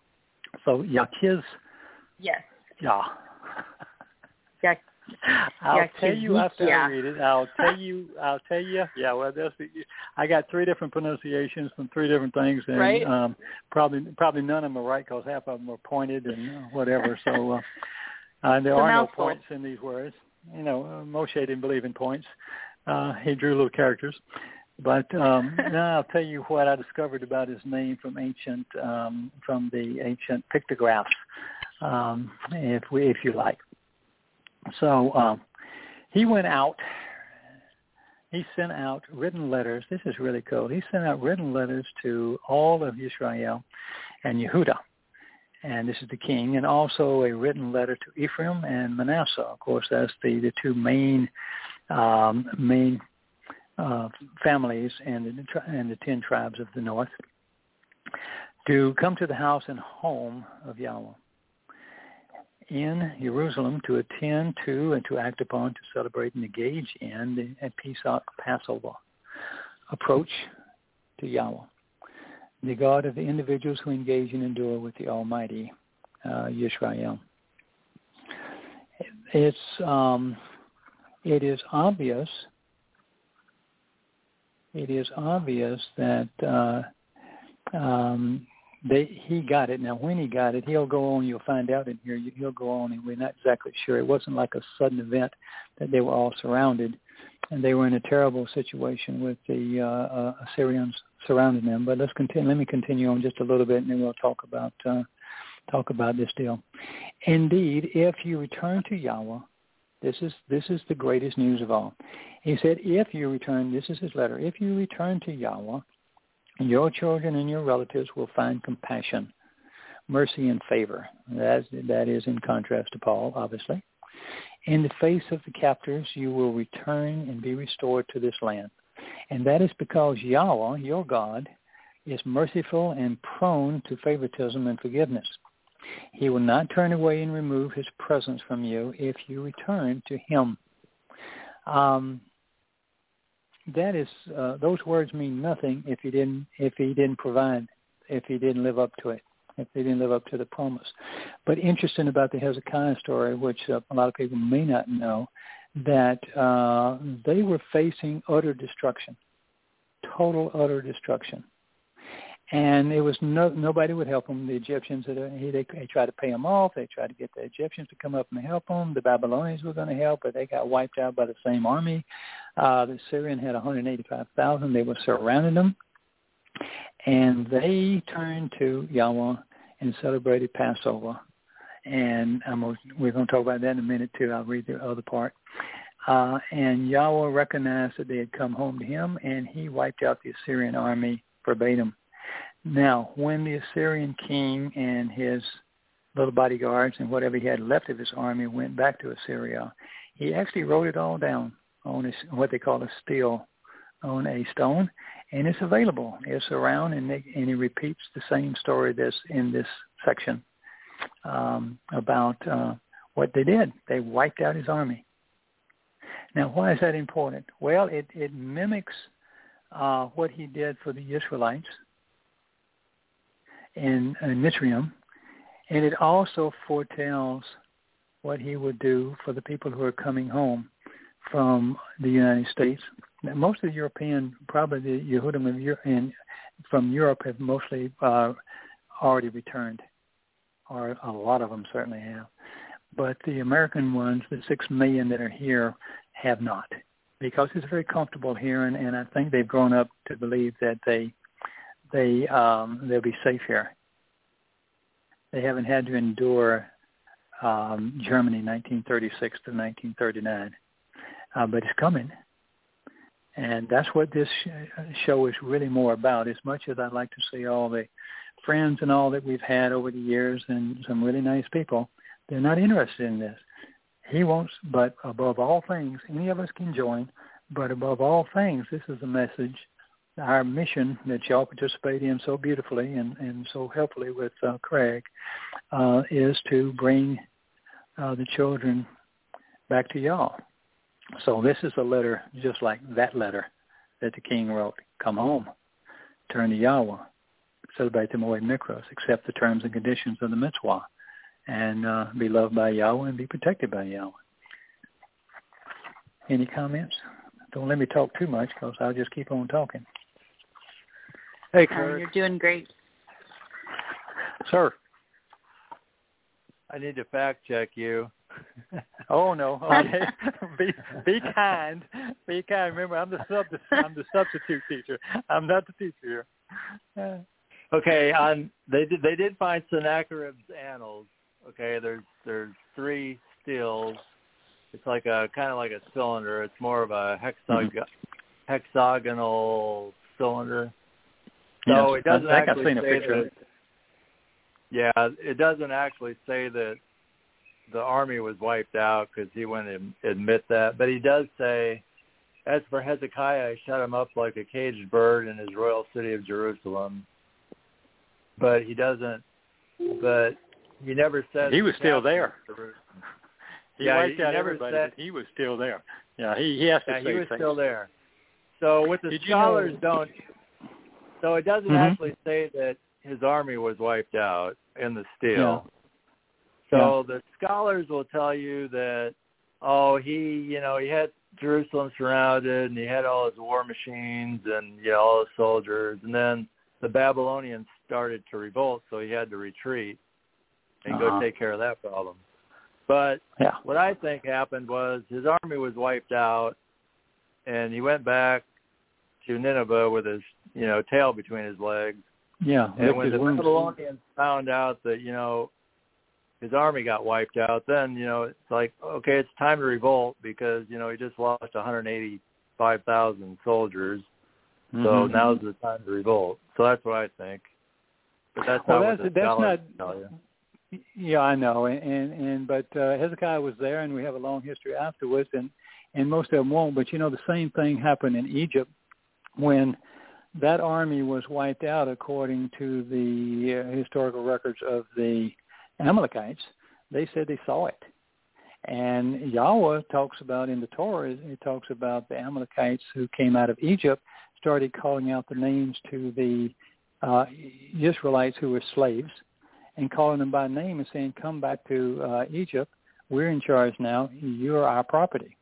So Yakiz, Yes. yeah. Yeah. I'll Yakiz, tell you after yeah. I read it. I'll tell you. I'll tell you. Yeah. Well, that's I got three different pronunciations from three different things, and Right. um, probably probably none of them are right because half of them are pointed and whatever. So uh, uh, there It's a are no mouthful. points in these words. You know, uh, Moshe didn't believe in points. Uh, he drew little characters. But um, now I'll tell you what I discovered about his name from ancient, um, from the ancient pictographs, um, if we, if you like. So um, he went out. He sent out written letters. This is really cool. He sent out written letters to all of Israel and Yehuda. And this is the king, and also a written letter to Ephraim and Manasseh. Of course, that's the, the two main um, main uh, families and the, and the ten tribes of the north, to come to the house and home of Yahweh in Jerusalem to attend to and to act upon, to celebrate and engage in the Pesach Passover approach to Yahweh, the God of the individuals who engage and endure with the Almighty uh, Yisrael. It's um, it is obvious. It is obvious that uh, um, they he got it. Now, when he got it, he'll go on. You'll find out in here. He'll go on, and we're not exactly sure. It wasn't like a sudden event that they were all surrounded, and they were in a terrible situation with the uh, uh, Assyrians surrounding them. But let's continue. Let me continue on just a little bit, and then we'll talk about uh, talk about this deal. Indeed, if you return to Yahweh, this is this is the greatest news of all. He said, if you return, this is his letter. If you return to Yahweh, your children and your relatives will find compassion, mercy, and favor. That that is in contrast to Paul, obviously. In the face of the captors, you will return and be restored to this land. And that is because Yahweh, your God, is merciful and prone to favoritism and forgiveness. He will not turn away and remove his presence from you if you return to him. Um, that is, uh, those words mean nothing if he didn't, if he didn't provide, if he didn't live up to it, if they didn't live up to the promise. But interesting about the Hezekiah story, which uh, a lot of people may not know, that uh, they were facing utter destruction, total utter destruction. And it was no, nobody would help them. The Egyptians, they, they, they tried to pay them off. They tried to get the Egyptians to come up and help them. The Babylonians were going to help, but they got wiped out by the same army. Uh, the Syrian had one hundred eighty-five thousand. They were surrounding them. And they turned to Yahweh and celebrated Passover. And I'm, we're going to talk about that in a minute, too. I'll read the other part. Uh, and Yahweh recognized that they had come home to him, and he wiped out the Assyrian army verbatim. Now, when the Assyrian king and his little bodyguards and whatever he had left of his army went back to Assyria, he actually wrote it all down on a, what they call a stele, on a stone, and it's available. It's around, and, they, and he repeats the same story that's in this section um, about uh, what they did. They wiped out his army. Now, why is that important? Well, it, it mimics uh, what he did for the Israelites in, in Mitzrayim, and it also foretells what he would do for the people who are coming home from the United States. Now, most of the European, probably the Yehudim of Europe, and from Europe have mostly uh, already returned, or a lot of them certainly have. But the American ones, the six million that are here, have not, because it's very comfortable here, and, and I think they've grown up to believe that they they um, they'll be safe here. They haven't had to endure um, Germany, nineteen thirty-six to nineteen thirty-nine, uh, but it's coming, and that's what this show is really more about. As much as I'd like to see all the friends and all that we've had over the years, and some really nice people, they're not interested in this. He wants, but above all things, any of us can join, but above all things, this is a message, our mission that y'all participate in so beautifully and, and so helpfully with uh, Craig, uh, is to bring uh, the children back to y'all. So this is a letter just like that letter that the king wrote. Come home, turn to Yahweh, celebrate the Moed Mikros, accept the terms and conditions of the mitzvah, and uh, be loved by Yahweh and be protected by Yahweh. Any comments? Don't let me talk too much, because I'll just keep on talking. Hey, Um, Kurt. you're doing great. Sir. I need to fact check you. Oh no! Okay, be be kind. Be kind. Remember, I'm the sub. I'm the substitute teacher. I'm not the teacher here. Okay, on they did they did find Sennacherib's annals. Okay, there's there's three stills. It's like a kind of like a cylinder. It's more of a hexag- mm-hmm. hexagonal cylinder. So yes, it doesn't I think actually I've seen a say picture. that. Yeah, it doesn't actually say that the army was wiped out, because he wouldn't admit that. But he does say, as for Hezekiah, I shut him up like a caged bird in his royal city of Jerusalem. But he doesn't. But he never says he was still there. He yeah, wiped he, out he never everybody, said, but he was still there. Yeah, he he has to yeah, say he was things. still there. So what the Did scholars you know, don't. So it doesn't mm-hmm. actually say that his army was wiped out in the stele. Yeah. So yeah. The scholars will tell you that, oh, he, you know, he had Jerusalem surrounded, and he had all his war machines and, you know, all his soldiers, and then the Babylonians started to revolt, so he had to retreat and uh-huh. go take care of that problem. But yeah. what I think happened was his army was wiped out, and he went back to Nineveh with his, you know, tail between his legs. Yeah. And when the Babylonians found out that, you know, his army got wiped out, then, you know, it's like, okay, it's time to revolt, because, you know, he just lost one hundred eighty-five thousand soldiers. Mm-hmm. So now's the time to revolt. So that's what I think. But that's well, not that's, what the that's scholars not, tell you. Yeah, I know, and and, and but uh, Hezekiah was there, and we have a long history afterwards, and, and most of them won't. But you know, the same thing happened in Egypt when that army was wiped out, according to the uh, historical records of the Amalekites, they said they saw it. And Yahweh talks about in the Torah, it talks about the Amalekites who came out of Egypt started calling out the names to the uh, Israelites who were slaves and calling them by name and saying, come back to uh, Egypt. We're in charge now. You're our property.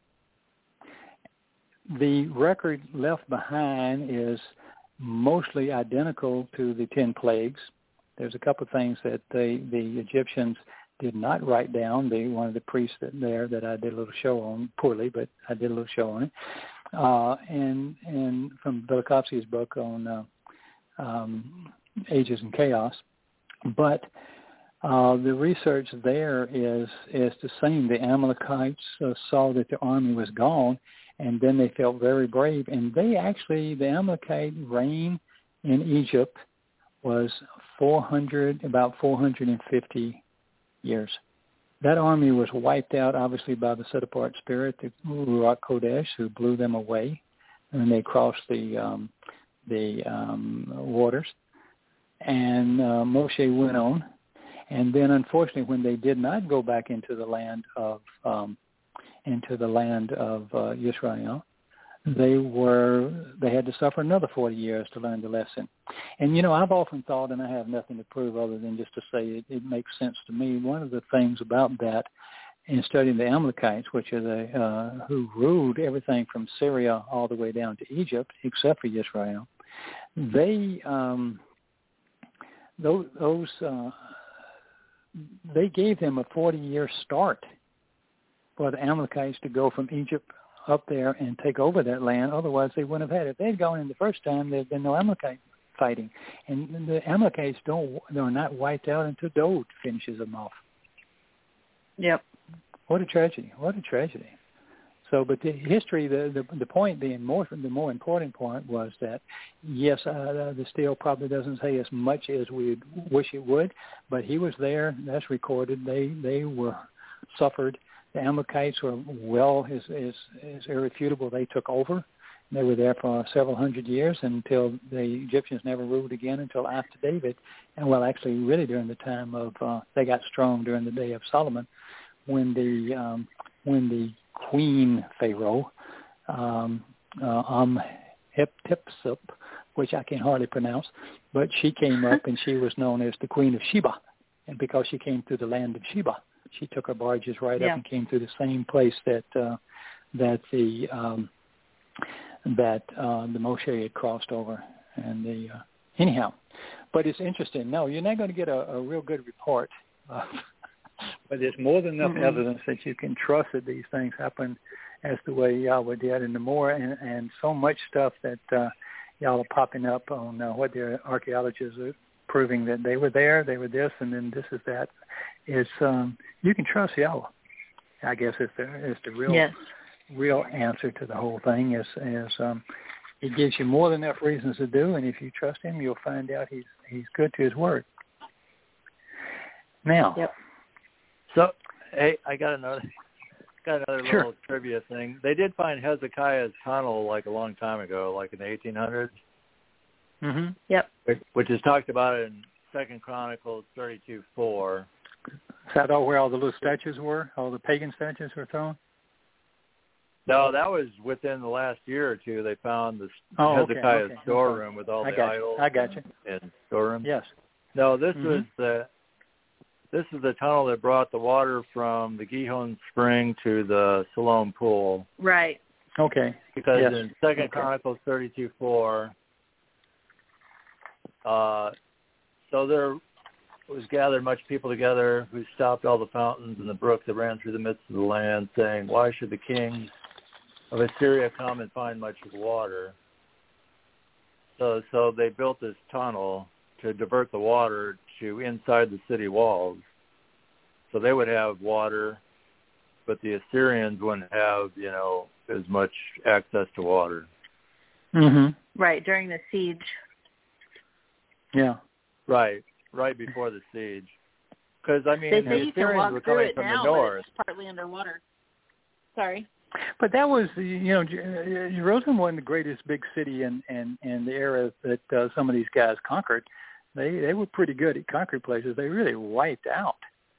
The record left behind is mostly identical to the ten plagues. There's a couple of things that they, the Egyptians did not write down. The, one of the priests that there that I did a little show on, poorly, but I did a little show on it. Uh, and and from Velikovsky's book on uh, um, Ages and Chaos. But uh, the research there is is the same. The Amalekites uh, saw that the army was gone, and then they felt very brave. And they actually, the Amalekite reign in Egypt was four hundred, about four hundred fifty years. That army was wiped out, obviously, by the set-apart spirit, the Ruach Kodesh, who blew them away, and they crossed the um, the um, waters. And uh, Moshe went on. And then, unfortunately, when they did not go back into the land of um, into the land of uh, Israel, they were they had to suffer another forty years to learn the lesson. And, you know, I've often thought, and I have nothing to prove other than just to say it, it makes sense to me, one of the things about that in studying the Amalekites, which are the uh, who ruled everything from Syria all the way down to Egypt, except for Israel, they um, those, those uh, they gave them a forty-year start for the Amalekites to go from Egypt up there and take over that land. Otherwise, they wouldn't have had it. If they'd gone in the first time, there'd been no Amalekite fighting. And the Amalekites don't, they're not wiped out until Dod finishes them off. Yep. What a tragedy. What a tragedy. So, but the history, the the, the point being, more the more important point was that, yes, uh, the steel probably doesn't say as much as we wish it would, but he was there. That's recorded. They they were suffered. The Amalekites were well, is, is, is irrefutable. They took over. They were there for several hundred years until the Egyptians never ruled again until after David. And, well, actually, really during the time of, uh, they got strong during the day of Solomon when the um, when the queen Pharaoh, um, uh, Amhetepsep, which I can hardly pronounce, but she came up and she was known as the Queen of Sheba. And because she came through the land of Sheba, she took her barges right yeah. up and came through the same place that uh, that the um, that uh, the Moshe had crossed over. And the uh, anyhow, but it's interesting. No, you're not going to get a, a real good report, uh, but there's more than enough mm-hmm. evidence that you can trust that these things happen as the way Yahweh did, and the more and, and so much stuff that uh, y'all are popping up on uh, what the archaeologists are proving that they were there, they were this, and then this is that. Is um, you can trust Yahweh. I guess is the is the real yes. real answer to the whole thing. Is is um, he gives you more than enough reasons to do, and if you trust him, you'll find out he's he's good to his word. Now, yep. So hey, I got another got another sure. little trivia thing. They did find Hezekiah's tunnel like a long time ago, like in the eighteen hundreds. Mm-hmm. Yep. Which, which is talked about in Second Chronicles thirty-two four. Is that all where all the little statues were? All the pagan statues were thrown? No, that was within the last year or two. They found the oh, Hezekiah's okay, okay. storeroom okay. with all I the got idols. You. I got you. And storeroom. Yes. No, this mm-hmm. was the this is the tunnel that brought the water from the Gihon Spring to the Siloam Pool. Right. Okay. Because yes. in Second okay. Chronicles thirty-two four, uh, so there was gathered much people together who stopped all the fountains and the brook that ran through the midst of the land, saying, "Why should the kings of Assyria come and find much water?" So, so they built this tunnel to divert the water to inside the city walls. So they would have water, but the Assyrians wouldn't have, you know, as much access to water. Mm-hmm. Right, during the siege. Yeah. Right. Right before the siege, because I mean they the say you can Assyrians walk were through coming it from now, the north. but it's partly underwater. Sorry. But that was, you know, Jerusalem wasn't the greatest big city in in, in the era that uh, some of these guys conquered. They they were pretty good at conquering places. They really wiped out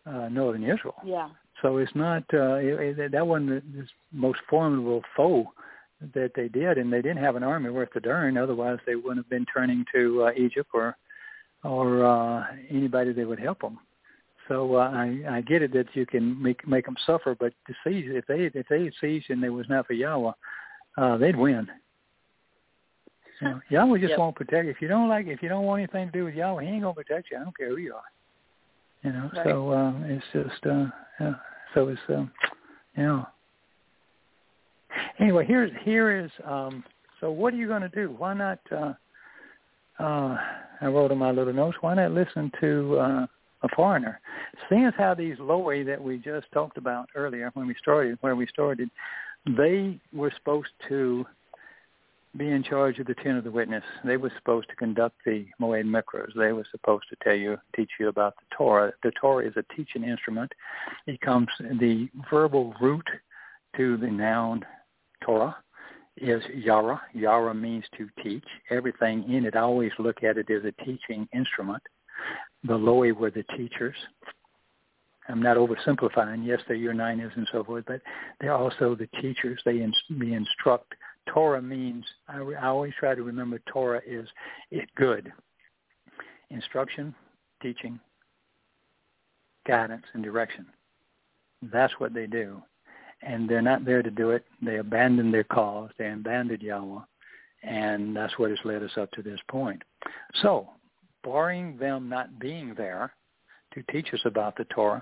uh, northern Israel. Yeah. So it's not uh, it, it, that wasn't the, the most formidable foe that they did, and they didn't have an army worth a darn. Otherwise, they wouldn't have been turning to uh, Egypt or or uh, anybody that would help them. So uh, I, I get it that you can make make them suffer, but to siege, if they if they sieged and it was not for Yahweh, uh, they'd win. You know, Yahweh just yep. won't protect you. If you don't like, if you don't want anything to do with Yahweh, He ain't gonna protect you. I don't care who you are. You know, right. so uh, it's just uh, yeah, so it's um, you know. Anyway, here's here is um, so what are you going to do? Why not? Uh, uh, I wrote in my little notes. Why not listen to uh, a foreigner? Seeing as how these Lowy that we just talked about earlier when we started, where we started, they were supposed to be in charge of the ten of the witness. They were supposed to conduct the Moed Mikros. They were supposed to tell you, teach you about the Torah. The Torah is a teaching instrument. It comes, the verbal root to the noun Torah is Yara. Yara means to teach. Everything in it, I always look at it as a teaching instrument. The Lowy were the teachers. I'm not oversimplifying. Yes, they're Unionists and so forth, but they're also the teachers. They, in, they instruct. Torah means, I, I always try to remember Torah is it good. Instruction, teaching, guidance, and direction. That's what they do. And they're not there to do it. They abandoned their cause. They abandoned Yahweh. And that's what has led us up to this point. So, barring them not being there to teach us about the Torah,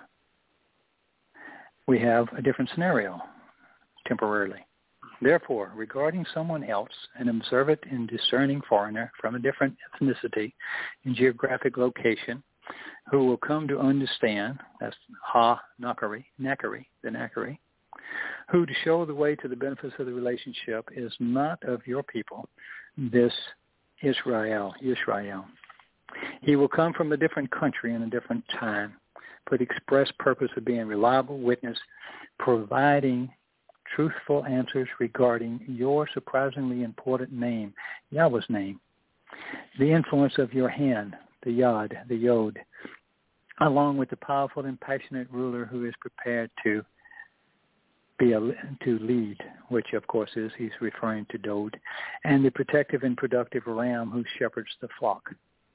we have a different scenario temporarily. Therefore, regarding someone else, an observant and discerning foreigner from a different ethnicity and geographic location who will come to understand, that's ha-nakari, nakari, the nakari, who to show the way to the benefits of the relationship is not of your people, this Israel, Israel. He will come from a different country in a different time for the express purpose of being a reliable witness, providing truthful answers regarding your surprisingly important name, Yahweh's name, the influence of your hand, the Yod, the Yod, along with the powerful and passionate ruler who is prepared to be a, to lead, which of course is he's referring to Dod, and the protective and productive ram who shepherds the flock,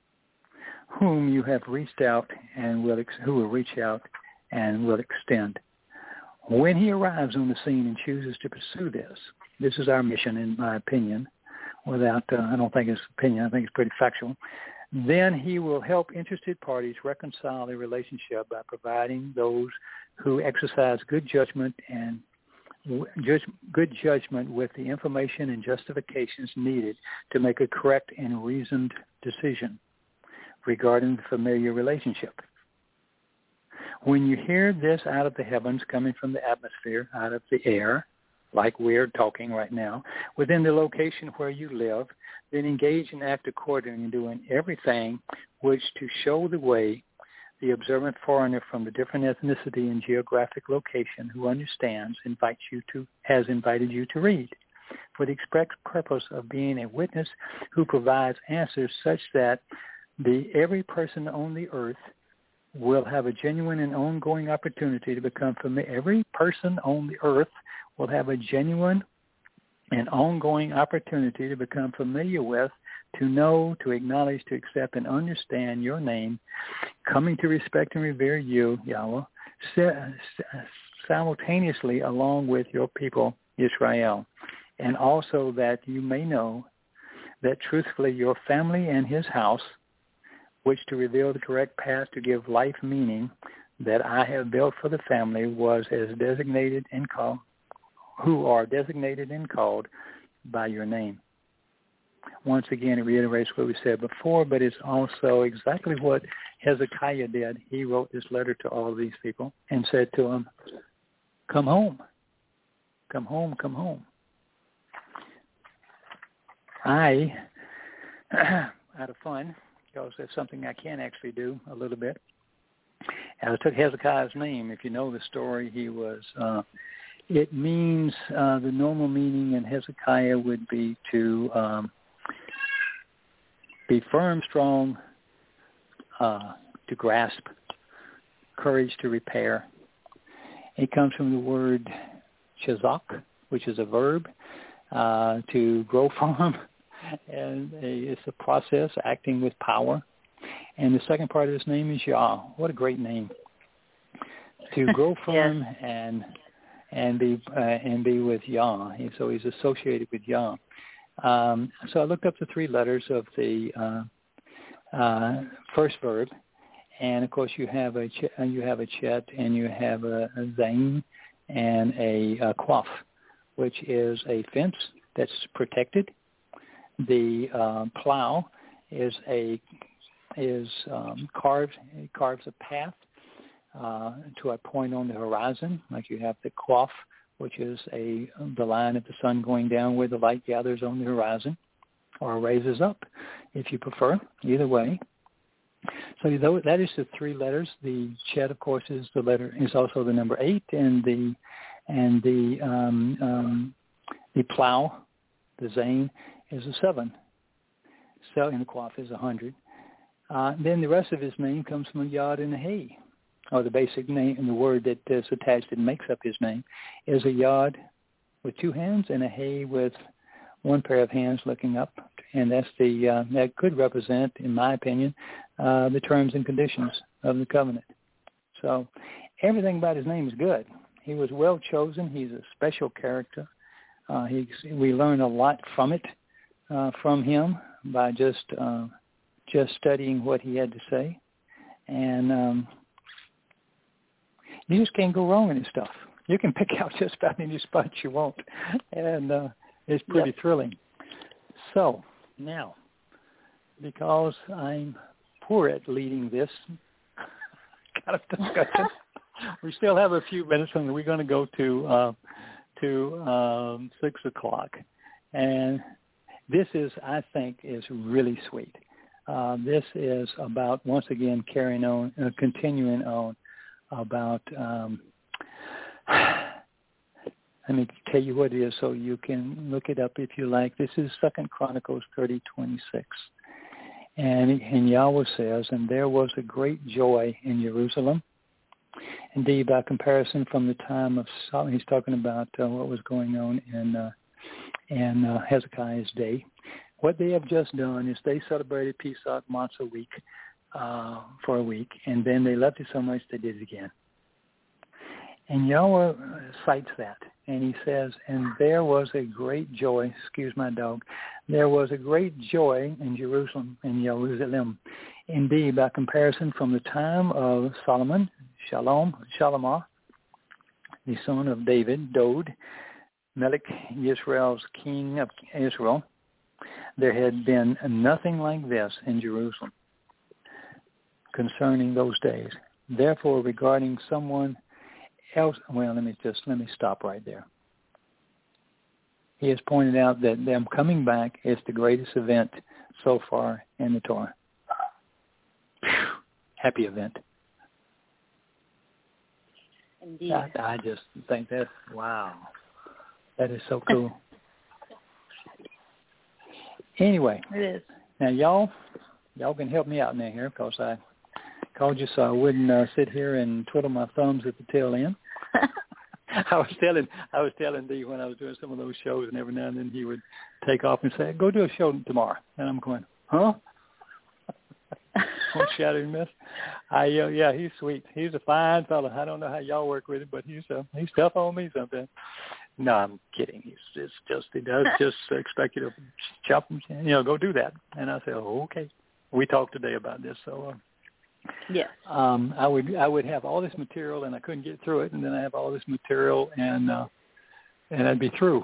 whom you have reached out and will who will reach out and will extend. When he arrives on the scene and chooses to pursue this, this is our mission, in my opinion. Without, uh, I don't think it's opinion. I think it's pretty factual. Then he will help interested parties reconcile their relationship by providing those who exercise good judgment and judge, good judgment with the information and justifications needed to make a correct and reasoned decision regarding the familiar relationship. When you hear this out of the heavens, coming from the atmosphere, out of the air, like we're talking right now, within the location where you live, then engage and act accordingly in doing everything which to show the way the observant foreigner from the different ethnicity and geographic location who understands invites you to has invited you to read, for the express purpose of being a witness who provides answers such that the every person on the earth will have a genuine and ongoing opportunity to become familiar. Every person on the earth will have a genuine and ongoing opportunity to become familiar with, to know, to acknowledge, to accept, and understand your name, coming to respect and revere you, Yahweh, simultaneously along with your people, Israel, and also that you may know that truthfully your family and his house, which to reveal the correct path to give life meaning that I have built for the family was as designated and called, who are designated and called by your name. Once again, it reiterates what we said before, but it's also exactly what Hezekiah did. He wrote this letter to all of these people and said to them, come home, come home, come home. I, out of fun, because that's something I can actually do a little bit. I took Hezekiah's name. If you know the story, he was, uh, it means, uh, the normal meaning in Hezekiah would be to um, be firm, strong, uh, to grasp, courage to repair. It comes from the word chazak, which is a verb, uh, to grow from, and a, it's a process acting with power. And the second part of his name is Yah. What a great name! To grow from yes. and and be uh, and be with Yah. So he's associated with Yah. Um, so I looked up the three letters of the uh, uh, first verb, and of course you have a ch- you have a chet and you have a, a zain and a, a quaf, which is a fence that's protected. The uh, plow is a is um, carved it carves a path uh, to a point on the horizon, like you have the quaf, which is a the line of the sun going down where the light gathers on the horizon, or raises up, if you prefer. Either way. So that is the three letters. The chet, of course, is the letter is also the number eight, and the and the um, um, the plow, the zain, is a seven. So and the quaf is a hundred. Uh, then the rest of his name comes from a yod and a hey, or the basic name and the word that is attached and makes up his name is a yod with two hands and a hey with one pair of hands looking up, and that's the uh, that could represent, in my opinion, uh, the terms and conditions of the covenant. So everything about his name is good. He was well chosen. He's a special character. Uh, he, we learn a lot from it, uh, from him by just uh, just studying what he had to say, and um, you just can't go wrong in his stuff. You can pick out just about any spot you want, and uh, it's pretty yep. thrilling. So now, because I'm poor at leading this kind of discussion, we still have a few minutes, and we're going to go to uh, to um, six o'clock. And this is, I think, is really sweet. Uh, this is about, once again, carrying on, uh, continuing on about, um, let me tell you what it is so you can look it up if you like. This is Second Chronicles thirty twenty-six. And, and Yahweh says, and there was a great joy in Jerusalem. Indeed, by comparison from the time of Solomon, he's talking about uh, what was going on in, uh, in uh, Hezekiah's day. What they have just done is they celebrated Pesach Matzah week uh, for a week, and then they loved it so much they did it again. And Yahweh cites that, and he says, and there was a great joy, excuse my dog, there was a great joy in Jerusalem, in Jerusalem. Indeed, by comparison from the time of Solomon, Shalom, Shalamah, the son of David, Dod, Melech, Israel's king of Israel, there had been nothing like this in Jerusalem concerning those days. Therefore, regarding someone else, well, let me just, let me stop right there. He has pointed out that them coming back is the greatest event so far in the Torah. Happy event. Indeed. I, I just think that, wow, that is so cool. Anyway, it is. Now, y'all, y'all can help me out now here because I called you so I wouldn't uh, sit here and twiddle my thumbs at the tail end. I was telling, I was telling Dee when I was doing some of those shows, and every now and then he would take off and say, "Go do a show tomorrow," and I'm going, "Huh?" What shadow miss? I uh, yeah, he's sweet. He's a fine fellow. I don't know how y'all work with him, but he's uh, he's tough on me sometimes. No, I'm kidding. He's it's just he does just expect you to chop him, you know, go do that. And I say, oh, okay. We talked today about this, so uh, yes. Um, I would I would have all this material and I couldn't get through it, and then I have all this material and uh, and I'd be through.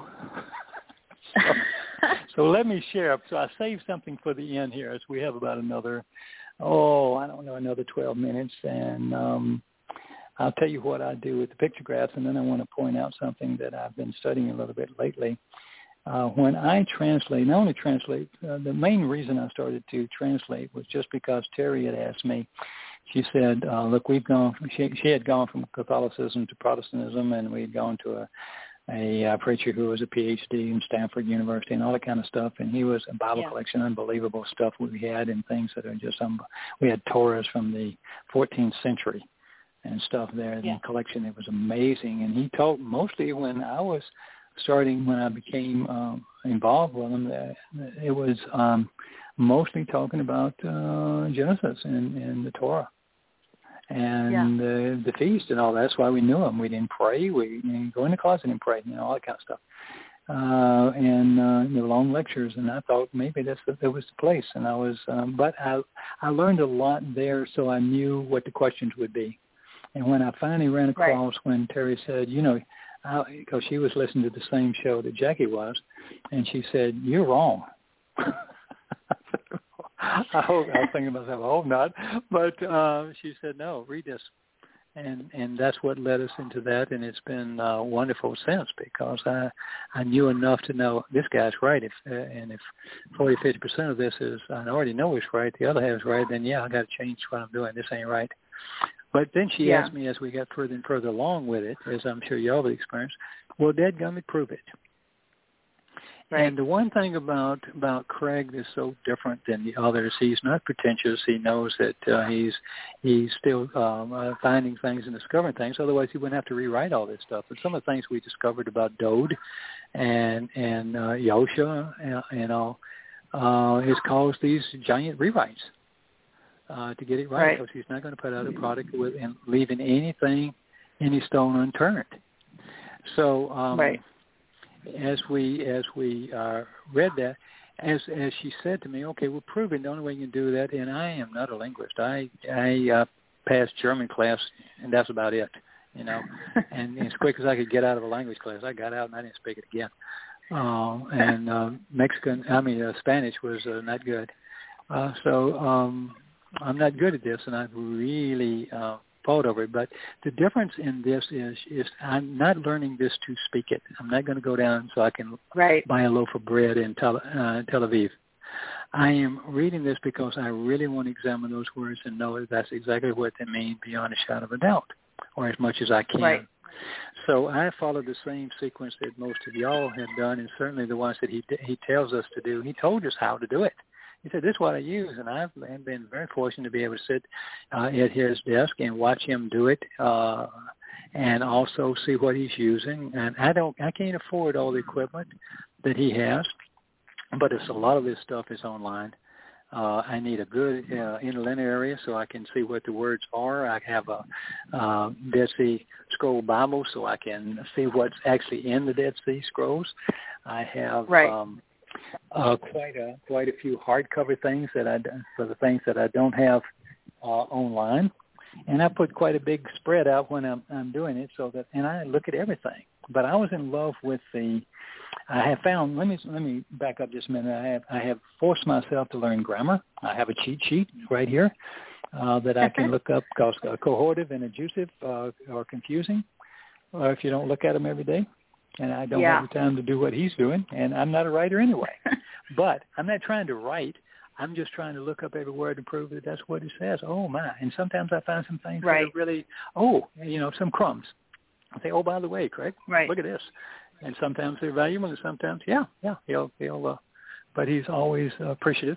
so, so let me share. So I saved something for the end here, as we have about another oh I don't know another twelve minutes, and um, I'll tell you what I do with the pictographs, and then I want to point out something that I've been studying a little bit lately. Uh, when I translate, not only translate, uh, the main reason I started to translate was just because Terry had asked me. She said, uh, look, we've gone, from, she, she had gone from Catholicism to Protestantism, and we had gone to a, a, a preacher who was a P H D in Stanford University and all that kind of stuff, and he was a Bible yeah. collection, unbelievable stuff we had, and things that are just, um, we had Torahs from the fourteenth century. and stuff there in yeah. the collection. It was amazing. And he told mostly when I was starting, when I became um, involved with him, uh, it was um, mostly talking about uh, Genesis and, and the Torah. And yeah. the, the feast and all. That's why we knew him. We didn't pray. We didn't go in the closet and pray, you know, all that kind of stuff. Uh, and uh, the long lectures, and I thought maybe that's the, that was the place. And I was, um, but I I learned a lot there, so I knew what the questions would be. And when I finally ran across, right. when Terry said, you know, because she was listening to the same show that Jackie was, and she said, "You're wrong." I hope I was thinking to myself, I hope not. But uh, she said, "No, read this." And and that's what led us into that, and it's been uh, wonderful since, because I I knew enough to know this guy's right. If uh, and if forty, fifty percent of this is I already know it's right, the other half is right, then yeah, I got to change what I'm doing. This ain't right. But then she yeah. asked me as we got further and further along with it, as I'm sure y'all have experienced, well, dadgummit, prove it. Right. And the one thing about about Craig that's so different than the others, he's not pretentious. He knows that uh, he's he's still um, uh, finding things and discovering things. Otherwise, he wouldn't have to rewrite all this stuff. But some of the things we discovered about Dode and and uh, Yosha and, and all uh, has caused these giant rewrites uh, to get it right. Right. Because he's not going to put out a product with and leaving anything, any stone unturned. So. Um, right. As we as we uh, read that, as as she said to me, okay, well, prove it. The only way you can do that, and I am not a linguist. I I uh, passed German class, and that's about it. You know, and as quick as I could get out of a language class, I got out and I didn't speak it again. Uh, and uh, Mexican, I mean, uh, Spanish was uh, not good. Uh, so um, I'm not good at this, and I've really uh, fought over it. But the difference in this is, is I'm not learning this to speak it. I'm not going to go down so I can right. buy a loaf of bread in Tel, uh, Tel Aviv. I am reading this because I really want to examine those words and know that that's exactly what they mean beyond a shadow of a doubt, or as much as I can. Right. So I followed the same sequence that most of y'all have done, and certainly the ones that he he tells us to do. He told us how to do it. He said, this is what I use, and I've been very fortunate to be able to sit uh, at his desk and watch him do it, uh, and also see what he's using. And I don't, I can't afford all the equipment that he has, but it's a lot of this stuff is online. Uh, I need a good uh, interlinear area so I can see what the words are. I have a uh, Dead Sea Scroll Bible so I can see what's actually in the Dead Sea Scrolls. I have right. um, uh, quite a quite a few hardcover things that I for the things that I don't have uh, online, and I put quite a big spread out when I'm, I'm doing it so that and I look at everything. But I was in love with the. I have found. Let me let me back up just a minute. I have I have forced myself to learn grammar. I have a cheat sheet right here uh, that I can look up because uh, cohortive and adjusive uh, are confusing, or if you don't look at them every day. And I don't yeah. have the time to do what he's doing, and I'm not a writer anyway. But I'm not trying to write. I'm just trying to look up every word and prove that that's what it says. Oh, my. And sometimes I find some things right. that are really, oh, you know, some crumbs. I say, oh, by the way, Craig, right. look at this. And sometimes they're valuable, and sometimes, yeah, yeah, he'll, he'll, uh, but he's always appreciative.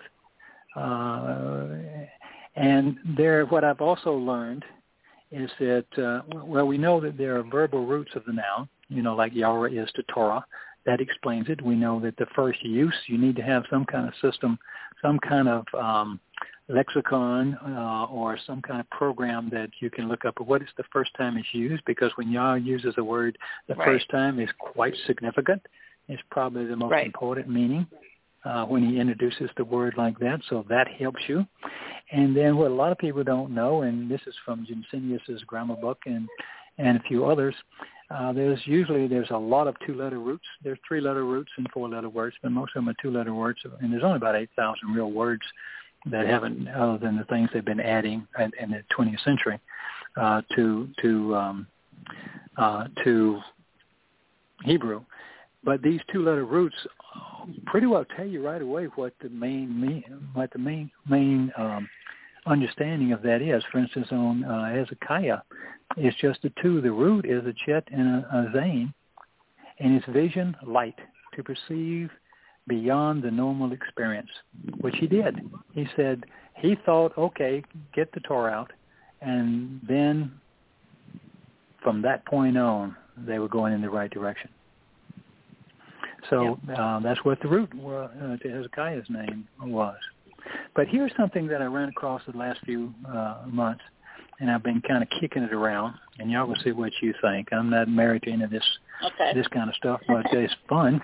Uh, and there, what I've also learned is that, uh, well, we know that there are verbal roots of the noun, you know, like Yahweh is to Torah. That explains it. We know that the first use, you need to have some kind of system, some kind of um, lexicon uh, or some kind of program that you can look up what is the first time it's used, because when Yah uses a word the right. first time is quite significant. It's probably the most right. important meaning uh, when he introduces the word like that, so that helps you. And then what a lot of people don't know, and this is from Jensenius's grammar book and, and a few others, Uh, there's usually there's a lot of two-letter roots. There's three-letter roots and four-letter words, but most of them are two-letter words. And there's only about eight thousand real words that haven't, other than the things they've been adding in, in the twentieth century uh, to to um, uh, to Hebrew. But these two-letter roots pretty well tell you right away what the main mean, what the main main um, understanding of that is. For instance, on uh, Hezekiah, it's just the two. The root is a chet and a, a zain, and it's vision, light, to perceive beyond the normal experience, which he did. He said he thought, okay, get the Torah out, and then from that point on, they were going in the right direction. So yep. uh, that's what the root uh, to Hezekiah's name was. But here's something that I ran across the last few uh, months, and I've been kind of kicking it around, and y'all will see what you think. I'm not married to any of this okay. this kind of stuff, but it's fun.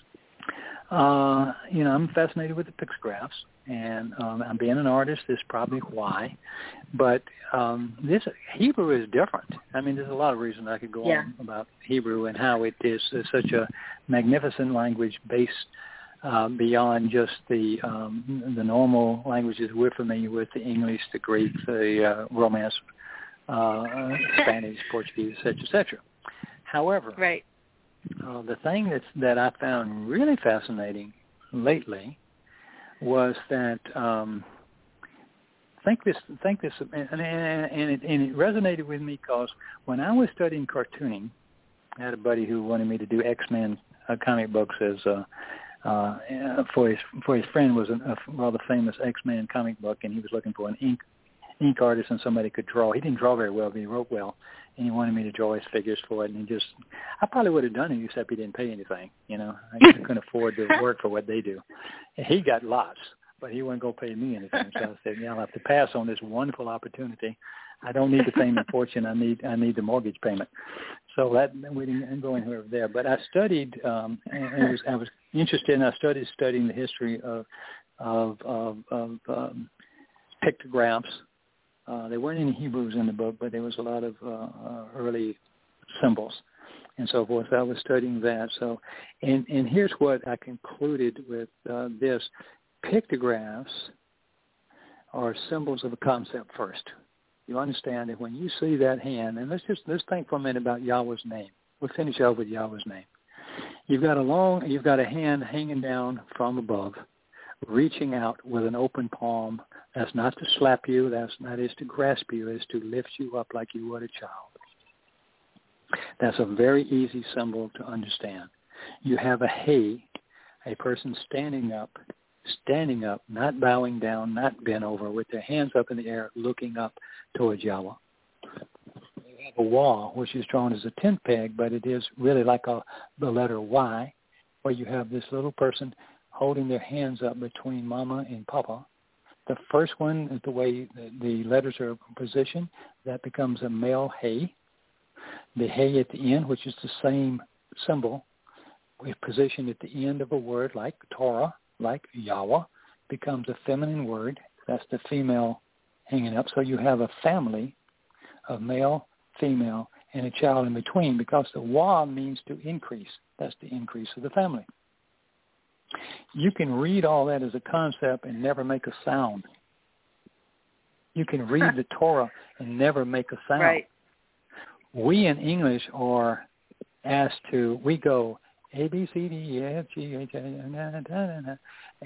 Uh, you know, I'm fascinated with the pictographs, and um, I'm being an artist is probably why. But um, this Hebrew is different. I mean, there's a lot of reasons I could go yeah. on about Hebrew and how it is uh, such a magnificent language based uh, beyond just the um, the normal languages we're familiar with, the English, the Greek, the uh, Romance, uh, Spanish, Portuguese, et cetera, et cetera. However, right. Uh, the thing that's, that I found really fascinating lately was that um, think this, think this, and, and, and, it, and it resonated with me because when I was studying cartooning, I had a buddy who wanted me to do X-Men uh, comic books as uh, uh, for his for his friend was a, a rather famous X-Men comic book, and he was looking for an ink ink artist and somebody could draw. He didn't draw very well, but he wrote well. And he wanted me to draw his figures for it, and he just, I probably would have done it except he didn't pay anything, you know. I couldn't afford to work for what they do. And he got lots, but he wasn't going to pay me anything. So I said, yeah, I'll have to pass on this wonderful opportunity. I don't need the fame and fortune. I need I need the mortgage payment. So that we didn't go anywhere there. But I studied, um, and it was, I was interested, and I studied studying the history of, of, of, of um, pictographs. Uh, there weren't any Hebrews in the book, but there was a lot of uh, uh, early symbols and so forth. I was studying that. So, and, and here's what I concluded with uh, this. Pictographs are symbols of a concept first. You understand that when you see that hand, and let's just let's think for a minute about Yahweh's name. We'll finish off with Yahweh's name. You've got a long, you've got a hand hanging down from above, reaching out with an open palm. That's not to slap you. That's not is to grasp you. It's to lift you up like you would a child. That's a very easy symbol to understand. You have a hey, a person standing up, standing up, not bowing down, not bent over, with their hands up in the air, looking up towards Yahweh. You have a wah, which is drawn as a tent peg, but it is really like a, the letter Y, where you have this little person holding their hands up between Mama and Papa. The first one is the way the letters are positioned. That becomes a male hey. The hey at the end, which is the same symbol, is positioned at the end of a word like Torah, like Yahweh, becomes a feminine word. That's the female hanging up. So you have a family of male, female, and a child in between, because the Wah means to increase. That's the increase of the family. You can read all that as a concept and never make a sound. You can read the Torah and never make a sound. Right. We in English are asked to, we go A, B, C, D, E, F, G, H, I, and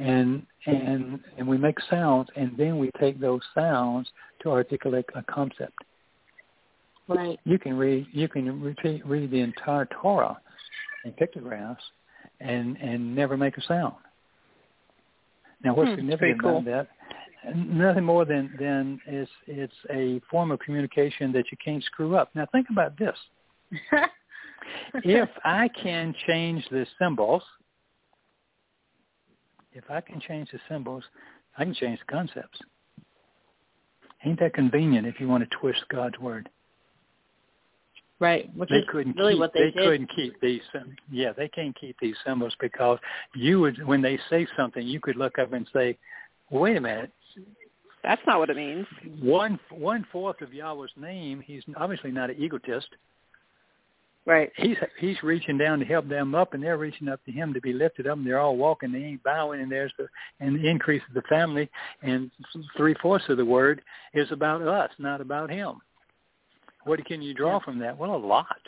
and and we make sounds, and then we take those sounds to articulate a concept. Right. You can read you can read, read the entire Torah in pictographs and and never make a sound. Now, what's hmm, significant cool. about that? Nothing more than than it's it's a form of communication that you can't screw up. Now, think about this. If I can change the symbols, if I can change the symbols, I can change the concepts. Ain't that convenient if you want to twist God's word? Right, which they is couldn't really keep, what they, they did. couldn't keep these. Yeah, they can't keep these symbols, because you would, when they say something, you could look up and say, "Wait a minute, that's not what it means." One one fourth of Yahweh's name. He's obviously not an egotist. Right. He's he's reaching down to help them up, and they're reaching up to him to be lifted up. And they're all walking. They ain't bowing, and there's the and the increase of the family. And three fourths of the word is about us, not about him. What can you draw from that? Well, a lot.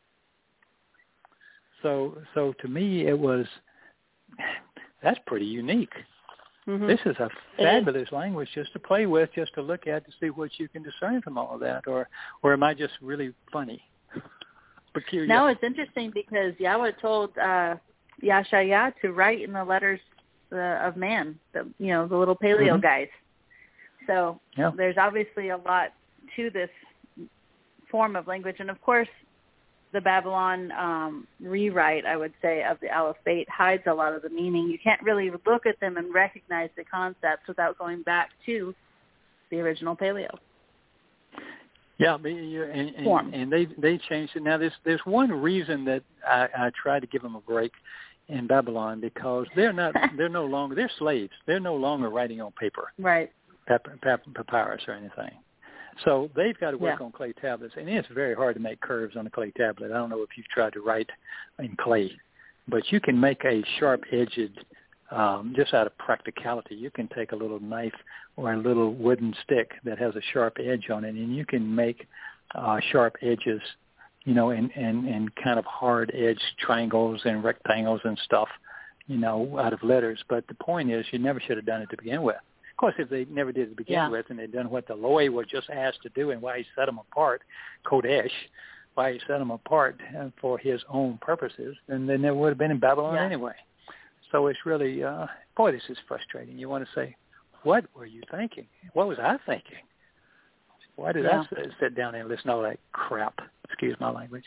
So so to me, it was that's pretty unique. Mm-hmm. This is a fabulous language just to play with, just to look at, to see what you can discern from all of that, or or am I just really funny? Peculiar. No, it's interesting because Yahweh told uh, Yashaya to write in the letters uh, of man, the you know the little paleo mm-hmm. guys. So yeah. There's obviously a lot to this form of language. And, of course, the Babylon um, rewrite, I would say, of the Aleph Bet hides a lot of the meaning. You can't really look at them and recognize the concepts without going back to the original Paleo. Yeah, and, and, and they they changed it. Now, there's there's one reason that I, I try to give them a break in Babylon, because they're not they're no longer they're slaves. They're no longer writing on paper, right? Pap, pap, papyrus or anything. So they've got to work yeah. on clay tablets, and it's very hard to make curves on a clay tablet. I don't know if you've tried to write in clay, but you can make a sharp-edged, um, just out of practicality, you can take a little knife or a little wooden stick that has a sharp edge on it, and you can make uh, sharp edges, you know, and, and, and kind of hard-edged triangles and rectangles and stuff, you know, out of letters. But the point is, you never should have done it to begin with. Of course, if they never did to begin yeah. with, and they'd done what the Loi was just asked to do and why he set them apart, Kodesh, why he set them apart for his own purposes, then they never would have been in Babylon yeah. anyway. So it's really, uh, boy, this is frustrating. You want to say, what were you thinking? What was I thinking? Why did yeah. I sit, sit down and listen to all that crap? Excuse my language.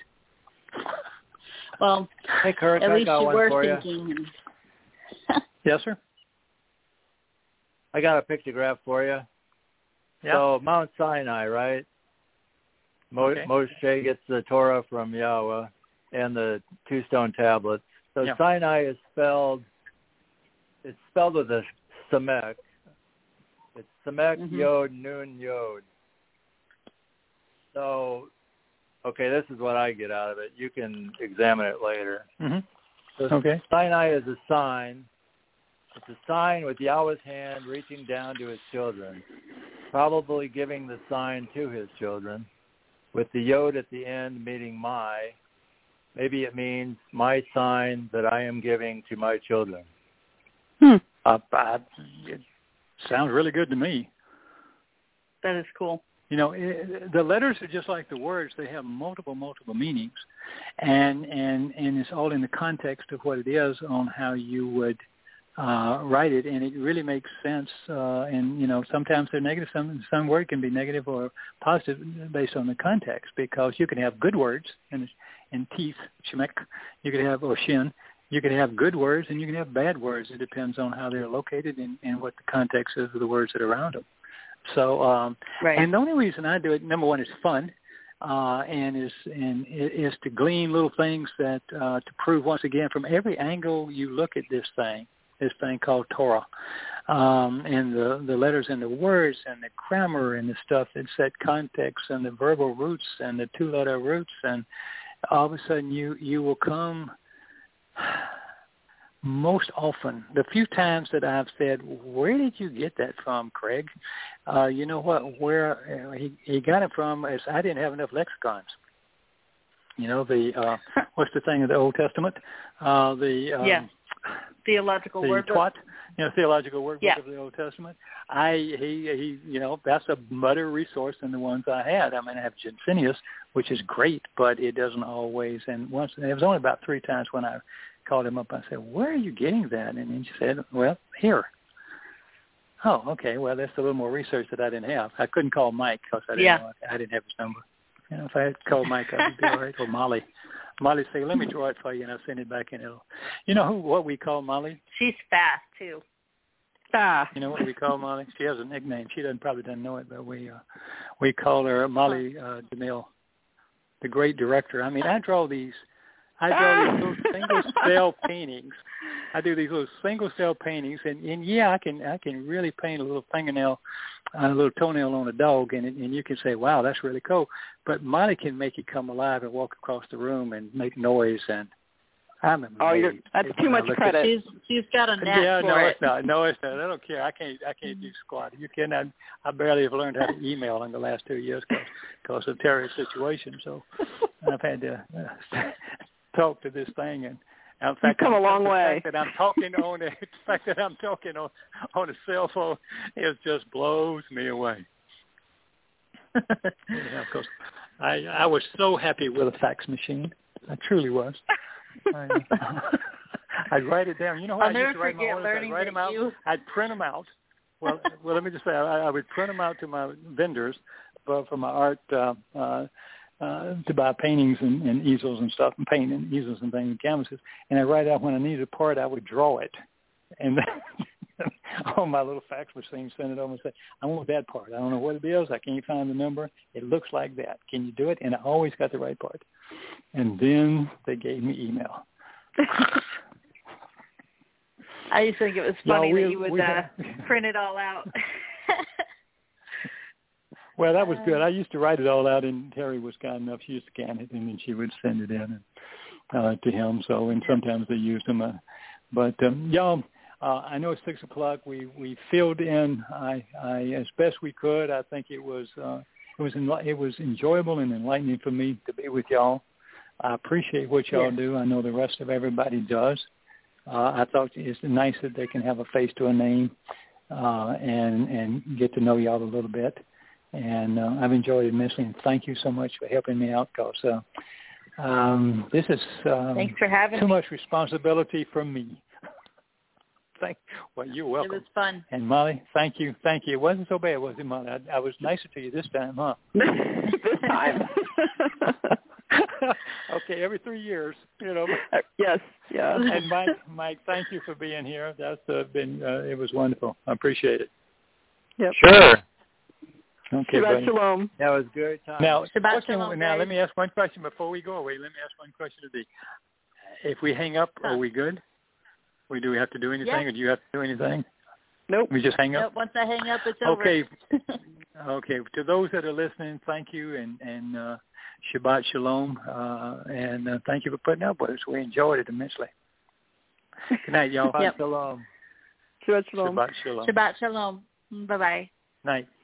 Well, hey, Kurt, at I least got you one were for thinking. You. And Yes, sir? I got a pictograph for you. Yeah. So Mount Sinai, right? Mo- okay. Moshe gets the Torah from Yahweh and the two stone tablets. So yeah. Sinai is spelled, it's spelled with a Samek. It's Samek, mm-hmm. Yod, Nun, Yod. So, okay, this is what I get out of it. You can examine it later. Mm-hmm. So okay. Sinai is a sign. It's a sign with Yahweh's hand reaching down to his children, probably giving the sign to his children, with the Yod at the end meaning my. Maybe it means my sign that I am giving to my children. Hmm. Uh, I, it sounds really good to me. that is cool. You know, it, the letters are just like the words. They have multiple, multiple meanings, and and and it's all in the context of what it is on how you would uh, write it, and it really makes sense. Uh, and you know, sometimes they're negative. Some some word can be negative or positive based on the context, because you can have good words and and teeth, shemek. You could have or shin. You can have good words and you can have bad words. It depends on how they're located and, and what the context is of the words that are around them. So, um, right. and the only reason I do it, number one, is fun, uh, and is and is to glean little things that uh, to prove once again from every angle you look at this thing, this thing called Torah, um, and the the letters and the words and the grammar and the stuff that set context and the verbal roots and the two-letter roots, and all of a sudden you you will come. Most often, the few times that I've said, where did you get that from, Craig? Uh, you know what, where uh, he, he got it from is I didn't have enough lexicons. You know, the, uh, what's the thing in the Old Testament? Uh, the, um, yeah. Theological the word twat, you know, theological word yeah. book of the Old Testament. I, he, he, you know, that's a better resource than the ones I had. I mean, I have Jensenius, which is great, but it doesn't always, and once, it was only about three times when I called him up. I said, where are you getting that? And he said, well, here. Oh, okay. Well, that's a little more research that I didn't have. I couldn't call Mike because I didn't yeah. know. I didn't have his number. You know, if I had called Mike, I would be all right. Or Molly. Molly said, let me draw it for you, and I'll send it back in. It'll, you know who, what we call Molly? She's fast, too. Ah. You know what we call Molly? She has a nickname. She doesn't probably doesn't know it, but we uh, we call her Molly uh, DeMille, the great director. I mean, I draw these I draw these little single cell paintings. I do these little single cell paintings, and, and yeah, I can I can really paint a little fingernail, a little toenail on a dog, and and you can say, wow, that's really cool. But Molly can make it come alive and walk across the room and make noise, and I'm amazed. Oh, you're, that's too much credit. She's she's got a knack yeah, for no, it. it's not. No, it's not. I don't care. I can't. I can't do squat. You can. I, I barely have learned how to email in the last two years because of terrorist situation. So I've had to uh, talk to this thing, and in fact, You've come a long the way. Fact that I'm talking on the, the fact that I'm talking on on a cell phone, it just blows me away. Yeah, of course, I I was so happy with a fax machine. I truly was. I, I'd write it down. You know what? I'll I never used to write my forget orders. learning I'd write that them out. you... I'd print them out. Well, well, let me just say, I, I would print them out to my vendors for, for my art uh, uh, uh, to buy paintings and, and easels and stuff, and paint and easels and things and canvases. And I write out when I needed a part, I would draw it, and then on my little fax machine, send it over and say, I want that part. I don't know what it is. I can't find the number. It looks like that. Can you do it? And I always got the right part. And then they gave me email. I used to think it was funny no, we, that you would uh, print it all out. Well, that was good. I used to write it all out, and Terry was kind enough. She used to scan it, and then she would send it in and, uh, to him. So, and sometimes they used them. Uh, but, um, y'all, uh, I know it's six o'clock. We we filled in I, I as best we could. I think it was uh, it was enli- it was enjoyable and enlightening for me to be with y'all. I appreciate what y'all yeah. do. I know the rest of everybody does. Uh, I thought it's nice that they can have a face to a name uh, and and get to know y'all a little bit. And uh, I've enjoyed it immensely. And thank you so much for helping me out, because uh, um, this is um, Thanks for having too me. much responsibility from me. Thank. Well, you're welcome. It was fun. And Molly, thank you, thank you. It wasn't so bad, was it, Molly? I, I was nicer to you this time, huh? This time. Okay, every three years, you know. Uh, yes, yeah. And Mike, Mike, thank you for being here. That's uh, been uh, it was wonderful. I appreciate it. Yep. Sure. Okay, Shabbat buddy. shalom. That was a great time. Now, Shabbat question, shalom, now guys. let me ask one question before we go away. Let me ask one question today. If we hang up, Huh. are we good? We do we have to do anything, Yeah. or do you have to do anything? Nope. We just hang Nope, up. once I hang up, it's over. Okay. Okay. To those that are listening, thank you, and and uh, Shabbat shalom, uh, and uh, thank you for putting up with us. We enjoyed it immensely. Good night, y'all. Yep. Shalom. Shabbat shalom. Shabbat shalom. Shabbat shalom. Bye-bye. Night.